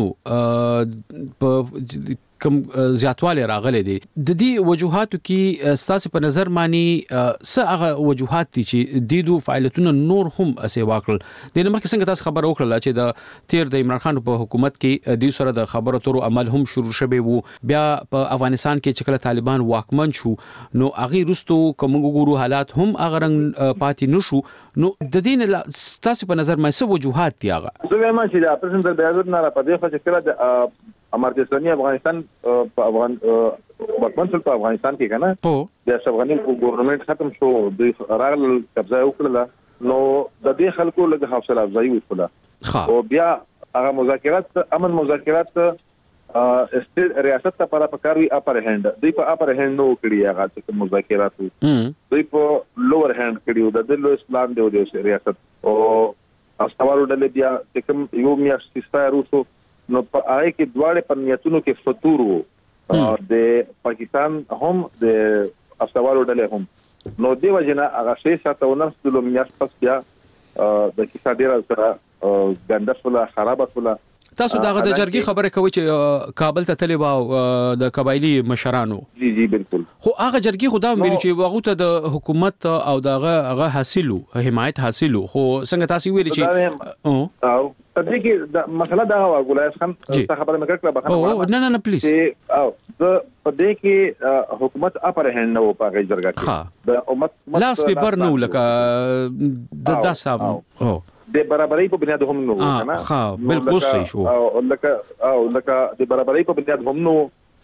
په کوم زیاتواله راغلي دي د دې وجوهاتو کې اساس په نظر مانی څه هغه وجوهات دي چې د دوه فعالیتونو نور هم اسې واکړل د نمکه څنګه تاسو خبر وکړه چې د تیر د عمران خان په حکومت کې د سره د خبرو تر عمل هم شروع شوه وو بیا په افغانستان کې چې کله طالبان واکمن شو نو هغه رستو کوم ګورو حالات هم هغه رنګ پاتې نشو نو د دین تاسو په نظر مې څه وجوهات دي هغه زه وایم چې د اپریشن د بیاض نه را پدې چې کله د امارتستاني افغانستان په واکمن په افغانستان کې کنه د افغاني ګورنمنت ختم شو د راغل قبضه وکړه نو د دې خلکو له حوصله افزایی وکړه او بیا هغه مذاکرات امن مذاکرات ریاست ته پر پکاروي اپر هند دوی په اپر هند نو کړی هغه چې مذاکرات دوی په لوور هند کړیو د لوی اسلام دی ریاست او استوارو ډلې بیا چې کوم یو میاشت سیسفایر وشو نو په هغه کې دواړه په نیتونو کې فطور وو د پاکستان هم د استوارو ډلې هم نو دی وجنه هغه شی ساته ونرس د میاشت پس بیا د کیسه ډیره سره ګندس ولا خرابه ولا تاسو دغه د جرګي خبره کوي چې کابل ته تللی و د قبایلی مشرانو جی بالکل خو هغه جرګي خدا مې چې هغه ته د حکومت او دغه حاصلو حمایت حاصلو خو څنګه تاسو ویل چې او تدې کې د مسله دا و ګولایس خان خبره مې کړه بخښه نه پلیز او د پدې کې حکومت اپر هند نو په جرګه کې د امت لاس پیپر نو لکه د داسام د برابرۍ په بنیاد هم نو کنه بالکل صحیح شو او لکه د برابرۍ په بنیاد هم نو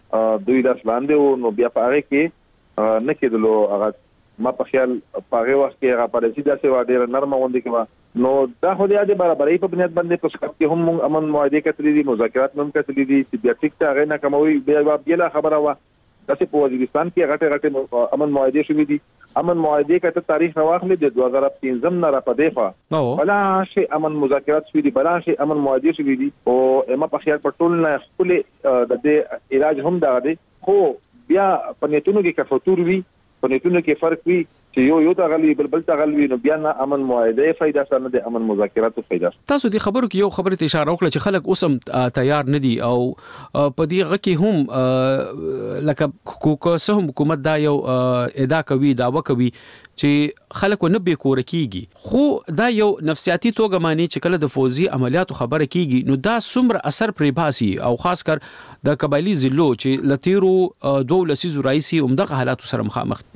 دوی د لاندې نو بیا په هغه کې نه کېدلو هغه ما په خیال په هغه وخت کې هغه پالیسي داسې و ډېر نرمه غونډه کې نو دا خو د برابرۍ په بنیاد باندې په سکت کې هم امن معاهده کتلې دي مذاکرات هم کتلې دي چې بیا ټیک ته هغه نه کوموي بیا خبره و داسې په وزیرستان کې غټه امن معاهده شوې دي امن معاهده کته تاریخ راوخلې د 2015 نه را پدې خو بلا شي امن مذاکرات شوې دي بلا شي امن معاهده شوې دي او ما په خیال په ټول نه خپل د دې علاج هم دا دی خو بیا په نیتونو کې کفاتور وي په نیتونو کې فرق وي چې یو تغلی بل تغلی نو بیا نه امن معاهده فائدہ سره د امن مذاکرات فائدہ تاسو د خبرو کې یو خبره ته اشاره وکړه چې خلک اوسم تیار نه دي او په دې غ کې هم لکه حکومت دا یو ادا کوي داوا کوي چې خلک نه به کور کیږي خو دا یو نفسیاتی توګه معنی چې کله د فوزي عملیاتو خبره کیږي نو دا څومره اثر پرې باسي او خاص کر د قبایلی ضلعو چې لتیرو دولسي رئیسي عمده حالات سره مخامخ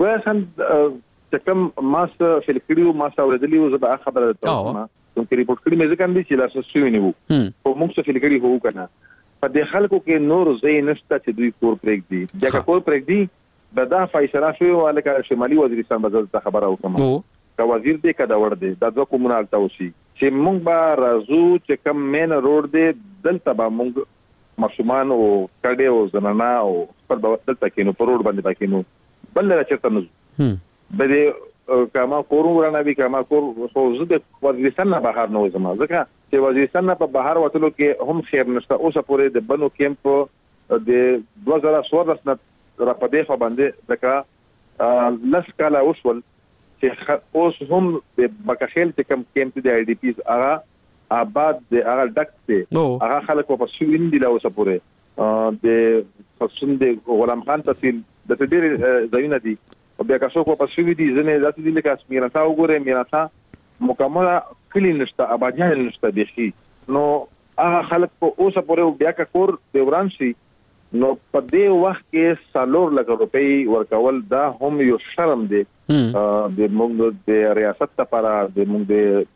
چکم ماس فلکړیو ماس اوردلیو زبا خبره ده کوم ریپورت کړي مې ځکه اندي چې لاسو شوی نه وو او موږ څه فلکړی هو کنه په دې خلکو کې نور زې نشته چې دوی کور پرېګ دي ځکه کور پرېګ دي دا فیصله شوی ولکه شمالي وزیرستان بدل ته خبره وکړه کا وزیر دې کدا ور دي دا د کومونال تاسو چې موږ به رازو چې کم مین روډ دې دلته به موږ مشومان او کډه او زنانا او پر دلته کې نو پر روډ باندې پکې نو بل را چرته نو بده کما کورو ورانوي کما کور خو زه د وزیرستان نه بهر نه وځم ځکه چې وزیرستان نه په بهر وتلو کې هم خیر نشته اوسه پورې د بنو کیمپ د 2014 نه را پدې خو باندې ځکه لس کاله وشول چې اوس هم د بکخیل چې کم کیمپ د آی ډی پیز هغه آباد د هغه ډکته هغه خلک په سوین دی له اوسه پورې د فسن د غلام خان تحصیل د ډېر ځایونه دي او بیا که څوک په شوی دي ځنه ذاتي دي لکه میراثا وګوره میراثا مکمله کلی نشته آبادیان نشته دي نو هغه خلک په اوسه پورې بیا که کور د وران شي نو په دې وخت کې سالور لکه روپی ورکول دا هم یو شرم دی د موږ د ریاست لپاره د موږ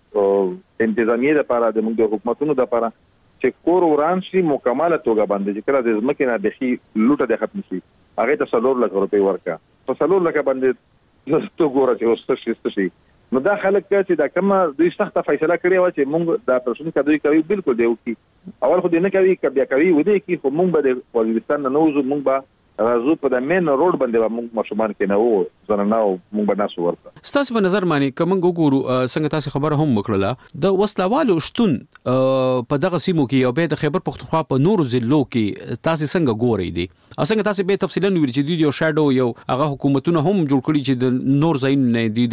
د انتظامیه لپاره د موږ د حکومتونو لپاره چې کور وران شي مکمله توګه باندې چې کله د ځمکې نه د شي لوټه د ختم شي هغه ته سالور لکه روپی ورکا په سالور لکه باندې تو ګوره چې اوس شي نو دا خلک چې دا کومه دوی سخته فیصله کړې و چې موږ دا پرسون کدوې کوي بالکل دی وکي اول خو دې نه کوي کبه کوي ودی کی خو موږ به د وزیرستان نه نوځو موږ به راځو په د مین روډ باندې موږ مشمان کې نه وو زنه او موږ به ناسو ورته ستاسو په نظر معنی کوم ګورو څنګه تاسو خبره هم وکړه د وسلوالو شتون په دغه سیمو کې او به د خیبر پختونخوا په نور ضلعو کې تاسو څنګه ګورئ دي څنګه تاسو به تفصیلا ویل چې د یو شاډو یو هغه حکومتونه هم جوړ کړي چې د نور ځای نه دي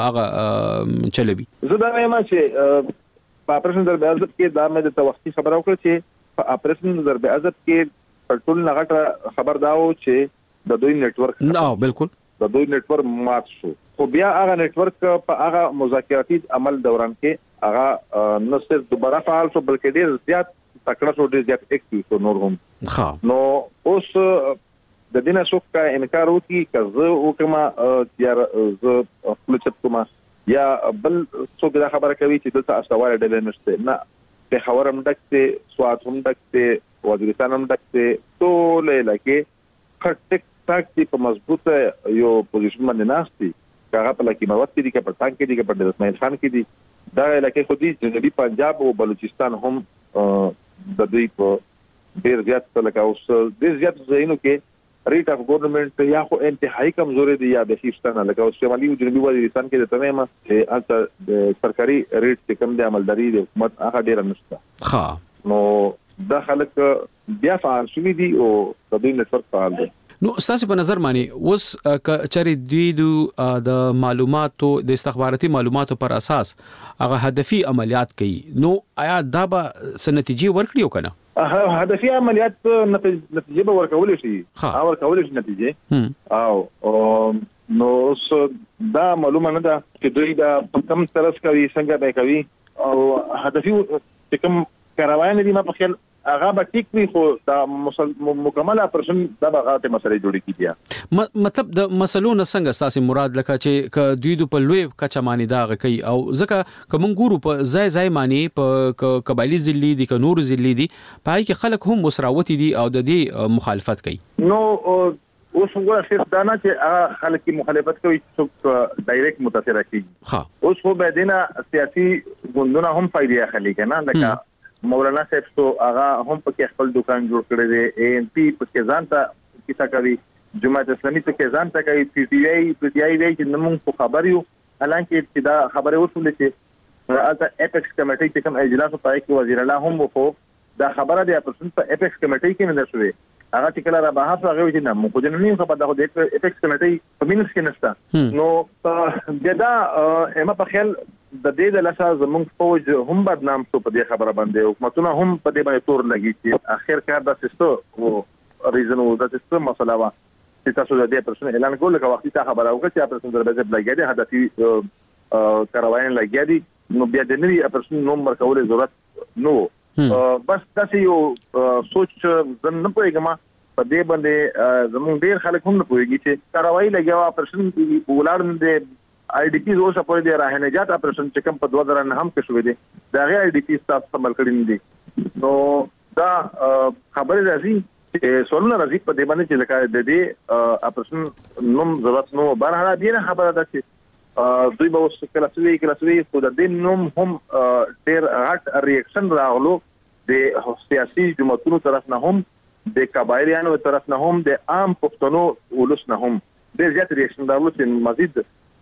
هغه چلوي زه دا وایم چې په اپریشن ضرب عزت کې دا مې د توختي خبره وکړه چې په اپریشن ضرب عزت کې ټول نغټه خبر داو چې د دوی نتورک بالکل د دوی نتورک مات شو خو بیا هغه نتورک په هغه مذاکراتي عمل دوران کې هغه نو صرف دوباره فعال شو بلکې ډیر زیات تکړه شو ډیر زیات اکټیو شو نور هم نو اوس د دینه څوک کا انکار وکي کزه وکما تیار ز خپل کومه یا بل څوک دا خبره کوي چې دلته استواره ډېر نشته نه په خبرم ډکته سواد هم ډکته وزیرستان هم ډکته ټول لکه خټک تاکي په مضبوطه یو پوزیشن باندې ناشتي هغه په لکه موت دي کې په ټانک کې دي کې په اسماعیل خان کې دي دا لکه خو دي جنوبي پنجاب او بلوچستان هم د دوی په ډیر زیات لکه اوس ډیر زیات ځایونو کې ریټ اف ګورنمنت یا خو انتهایی کمزوري دي یا د هیڅ لکه اوس شمالي او جنوبي وزیرستان کې د تمامه چې انت د سرکاري ریټ کم د عملداري د حکومت هغه ډیر نشته نو دا خلک بیا فعال شوي دي او د دوی نتورک فعال دی نو ستاسو په نظر مانی اوس چاري د معلوماتو د استخباراتي معلوماتو پر اساس هغه هدفي عملیات کوي نو آیا دا به سنتیجه ورکړي کنه هدفي عملیات نتیجه به ورکول شي ورکول شي نتیجه او نو دا معلومه نه ده چې دوی دا کم طرف کوي څنګه به کوي او هدفي کوم کاروان دي ما په خیال هغه به ټیک وي خو دا مکمل اپریشن دا به غاټه مسلې جوړې کیږي. مطلب د مسلو نه څنګه تاسو مراد لکه چې ک دوی د په لوی کچا معنی دا کوي او ځکه کوم ګورو په ځای معنی په قبایلی ضلع دي ک نور ضلع دي پای کې خلک هم مسراوتی دي او د دې مخالفت کوي. نو اوس وګوره چې دا نه چې خلک مخالفت کوي څوک ډایرکټ متاثر کیږي. اوس خو به دینه سیاسي ګوندونه هم فائدې اخلي کنه لکه مولانا صاحب تو هغه هم په خپل دکان جوړ کړی دی اے ان پی په ځان ته کیسه کوي جماعت اسلامي ته ځان ته کوي پی ټی آی وی چې موږ خبر یو حالانکه چې دا خبره وصول چې راځه اپیکس کمیټې چې کوم اجلاس پای کې وزیر الله هم وو دا خبره دی په اپیکس کمیټې کې نه شوې هغه چې کله را بحث راغی چې نه موږ د نیم خبر دغه د اپیکس کمیټې په مینس کې نشته نو دا اما په خیال د دې د لاسه زموږ فوج هم بدنام شو په دې خبره باندې حکومتونه هم په دې باندې تور لګی چې اخر کار د سیستم او ریزن او د سیستم مسله وا چې تاسو د دې پرسن اعلان کول لکه وختي تا خبره وکړه چې پرسن دربه لګی دی هدفي کاروان لګی دی نو بیا د نوی پرسن نومبر کول ضرورت نو بس تاسو یو سوچ زم نه پوهیږم په دې باندې زموږ ډیر خلک هم نه پوهیږي چې کاروای لګیوا پرسن ولادن د آی ډی پی اوسه پورې د راهنجات اپریشن چې کوم په 2009 هم کې شوې دي دا غي آی ډی پی تاسو عمل کړی دي نو دا خبره راځي چې سولونه راځي په دې باندې چې لکه د دې اپریشن نوم ضرورت نو بهر دې خبره ده چې دوی به اوس کلاسوي خو د دې نوم هم ډیر غټ ریاکشن راغلو د سیاسي جماعتونو طرف نه هم د قبایلیانو طرف نه هم د عام پښتنو ولس نه هم ډیر زیات ریاکشن راغلو چې مزید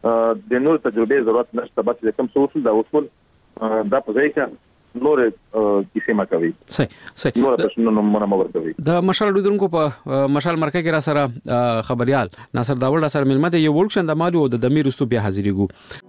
د نور تجربه ضرورت نشته بس کوم څه دا اصول دا په ځای کې نور کیسه ما کوي صحیح نور پښتنو نومونه مور کوي د مشال ډودونکو په مشال مرکه کې را سره خبريال ناصر داول را سره ملمه د یو ورکشن د مالو د دمیر استو بیا حاضرېګو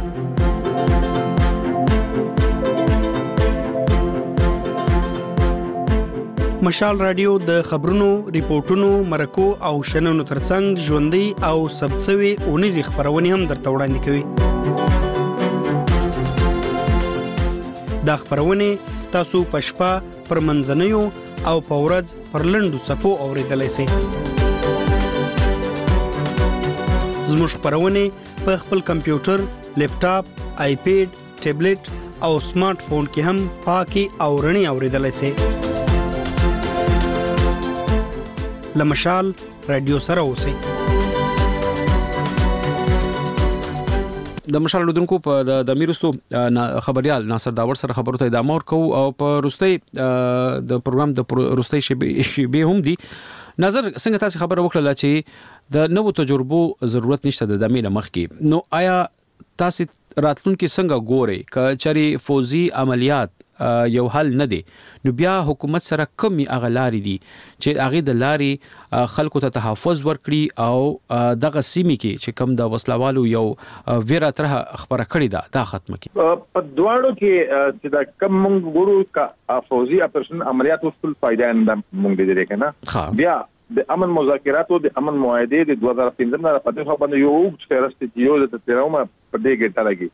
مشال رادیو د خبرونو ریپورتونو مرکو او شننو ترڅنګ ژوندۍ او سبڅوي اونیزي خبرونه هم درته وړاندې کوي دا خبرونه تاسو پښپا پر منځنیو او پورز پر لندو صفو اوریدلای شئ زموږ خبرونه په خپل کمپیوټر لیپټاپ آیپیډ ټابلیټ او سمارټ فون کې هم پاکي او رڼي اوریدلای شئ لمشال رادیو سره اوسئ د مشال ډودونکو په د میرستو خبريال ناصر داور سره خبرو ته ادامه ورکو او په روستي د پروګرام د روستي شبي هم دي نظر څنګه تاسو خبر وکړه چې د نوو تجربو ضرورت نشته د دمینه مخ کې نو آیا تاسو راتلونکي څنګه ګوري ک چري فوزي عملیات یو حل نه دی نو بیا حکومت سره کمی اغلاري دي چې هغه د لاري خلکو ته تحفظ ورکړي او دغه سیمه کې چې کم د وسلوالو یو ویرا تر خبره کړی دا ختم کړي په دواړو کې چې دا کم مونږ ګورو کا فوزي اپریشن عملیات وسل فائدہ اندام مونږ دې کنه بیا د امن مذاکراتو د امن معاهده د 2015 نه پاتې خو باندې یو څه چې یو د تیرومه په دې کې تلګي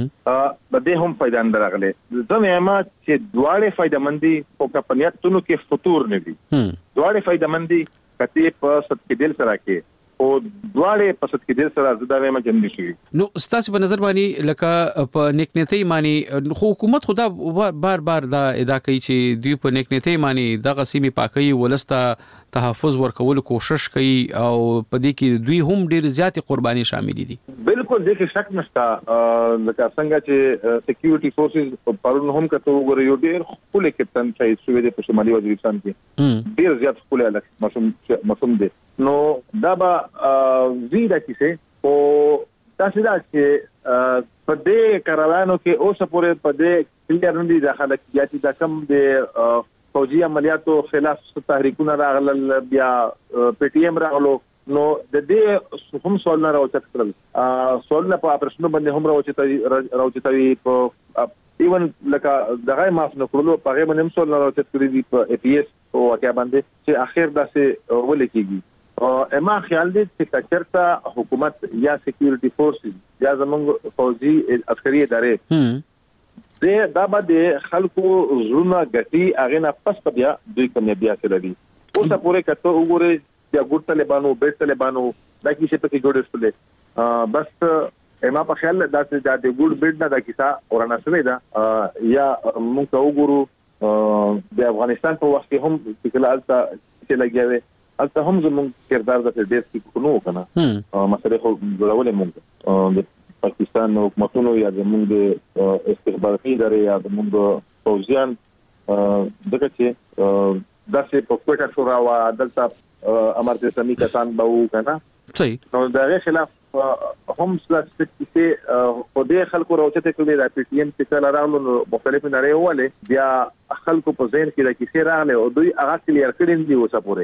د دې هم فائدہ اندراغله زموږه ما چې دواړه فائدہ مندي او کمپنیاتونو کې فطور نه دي دواړه فائدہ مندي کته په ست کې دل سره کې او دواړه په ست کې دل سره زدا وې ما جنډي شي نو ستاسو په نظر باندې لکه په نیکنیتي معنی خو حکومت خدا بار دا ادا کوي چې دوی په نیکنیتي معنی دغه سیمه پاکي ولسته تحفظ ورکول کوشش کوي او په دې کې دوی هم ډیر زیات قرباني شامل دي بالکل دې کې شک نشته لکه څنګه چې سکیورټي فورسز پرون هم کته وګورئ یو ډیر خپل کپټن چې سویډ په شمالي وزیرستان کې ډیر زیات خپل الک مسوم دي نو دا به زیاده کیسه او تاسو دا چې په دې کاروانو کې اوسه پورې په دې کلیر نه دي داخله کیږي دا کم د فوجي عملیاتو خلاف تحریکونه راغلل بیا پی ټی ایم راغلو نو د دې هم سوال نه راوچت کړل سوال نه په اپریشن باندې هم راوچتوي په ایون لکه دغه ماف نه کړلو په هغه باندې هم سوال نه راوچت کړی دی په ای پی ایس او واقعا باندې چې اخر داسې ولیکيږي اما خیال دې چې کچرتا حکومت یا سکیورټي فورسز یا زموږ فوجي عسکري ادارې دا به خلکو زونه غټي هغه نه پس په بیا دوی کامیابی حاصل دي اوس پورې کته وګوره چې ګور طالبانو بیت طالبانو دا کیسه په کې جوړ شول بس ما په خیال دا چې د ګور بیت نه دا کیسه اورانه شوې ده یا موږ وګورو د افغانستان په وخت کې هم چې کله چې لګیاوي البته هم زموږ کردار د ډېر څه کو کنه مسله خو جوړولې موږ د پاکستان حکومتونو یا زموږ د استخباراتي ادارې یا زموږ پوځیان دغه چې داسې په کوټه شورا او دلته امرته سمي کسان به و کنه صحیح نو دا خلاف هم ستاسو په دې خلکو راوچته کړي د پی ټی ایم چې کله راغلو مختلف نړیواله بیا خلکو په ذهن کې د کیسه راغله او دوی هغه کلیر کړي دي اوسه پورې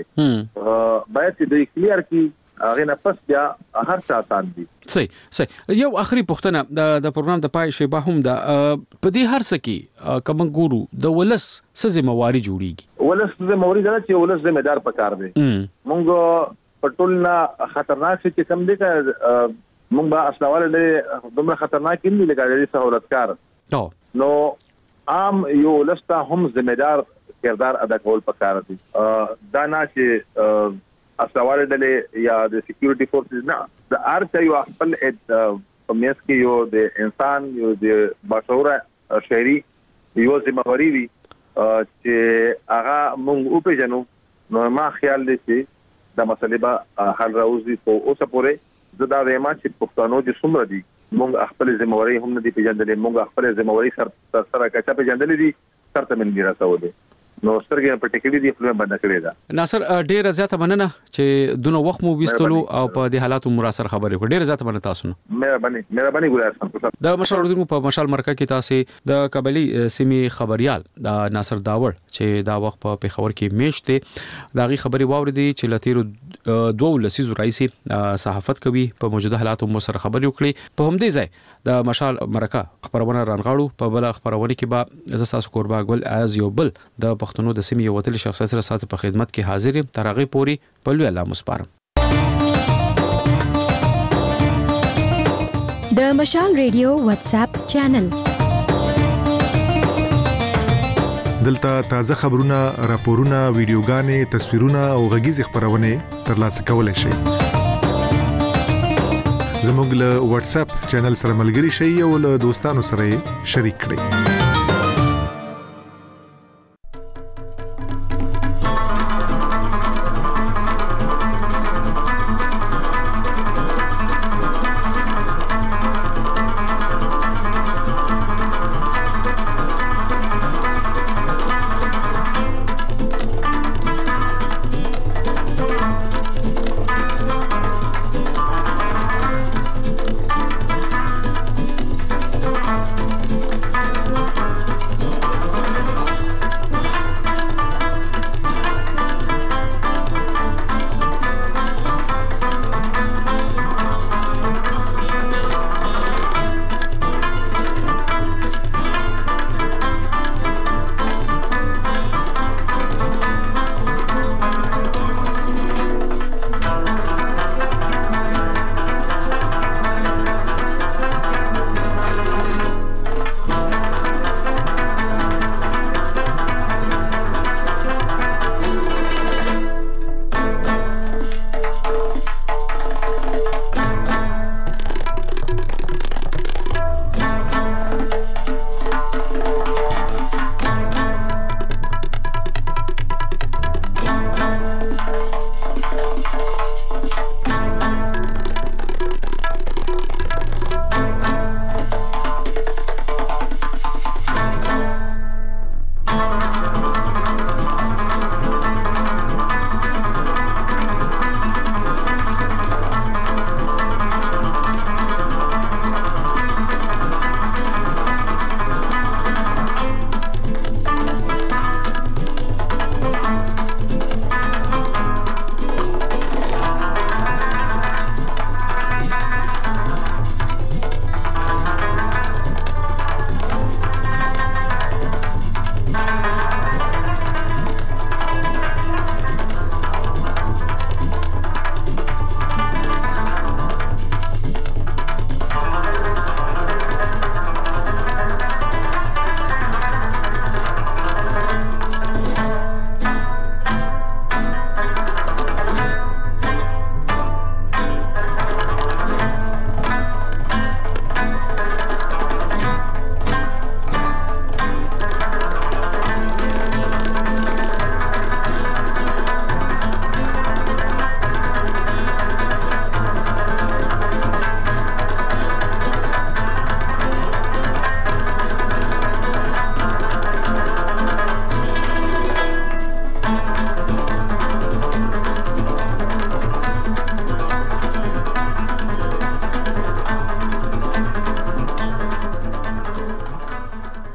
باید دوی کلیر کړي هغه نه پس بیا هر څه آسان دي صحیح یو اخري پوښتنه د پروګرام د پای شیبه هم د په دې هر څه کې کوم ګورو د ولس سزمواري جوړیږي ولس سزمواري دا چې ولس ذمہدار پکار دي مونږ پټولنا خطرناک چې کم دي مونږ با اسلاواله دومره خطرناک دي لکه د سہولتکار نو عام یو لستا هم ذمہدار کردار ادا کول پکار دي دا نه چې اسلاواله دلې یا د سکیورټي فورسز نه د ارته یو خپل پمیس کې یو د انسان یو د باشعور شهري یو ذمہواری وي چې هغه مونږ او پیژنو نو ما خیال دي چې دا مسله به حل راوځي په اوسه پورې زدا وېما چې پښتنو د څومره دي مونږ خپل ذمہواری هم نه دي پیژندلې مونږ خپل ذمہواری سره کچا پیژندلې دي ترته من ګرا سعودي نو سترګې پټکړې دي خپل باندې کړې ده ناصر ډېر زیاته مننه چې دونه وخت مو وستلو او په دې حالاتو مراسر خبرې کړې ډېر زیاته مننه تاسو نه مهرباني ګلار د مشال اردو په مشال مرکه کې تاسو د قبلي سیمې خبريال د ناصر داوړ چې دا وخت په پیښور کې میشته داغي خبري واوریدي چې لتیرو دوه لسیزو رئیسي صحافت کوي په موجوده حالاتو مو سره خبري وکړي په همدې ځای د مشال مرکه خبرونه رانغاړو په بل خبرونه کې به تاسو قربا ګل از یو بل د پښتنو د سیمې یو وتل شخصیت سره ساتي په خدمت کې حاضر یم تر هغه پوري په لوی الله مسپارم د مشال ریډیو واتس اپ چینل دلته تازه خبرونه راپورونه ویډیوګانې تصویرونه او غږیز خبرونه ترلاسه کولای شئ زموږ له واتس اپ چینل سره ملګري شئ او له دوستانو سره شریک کړئ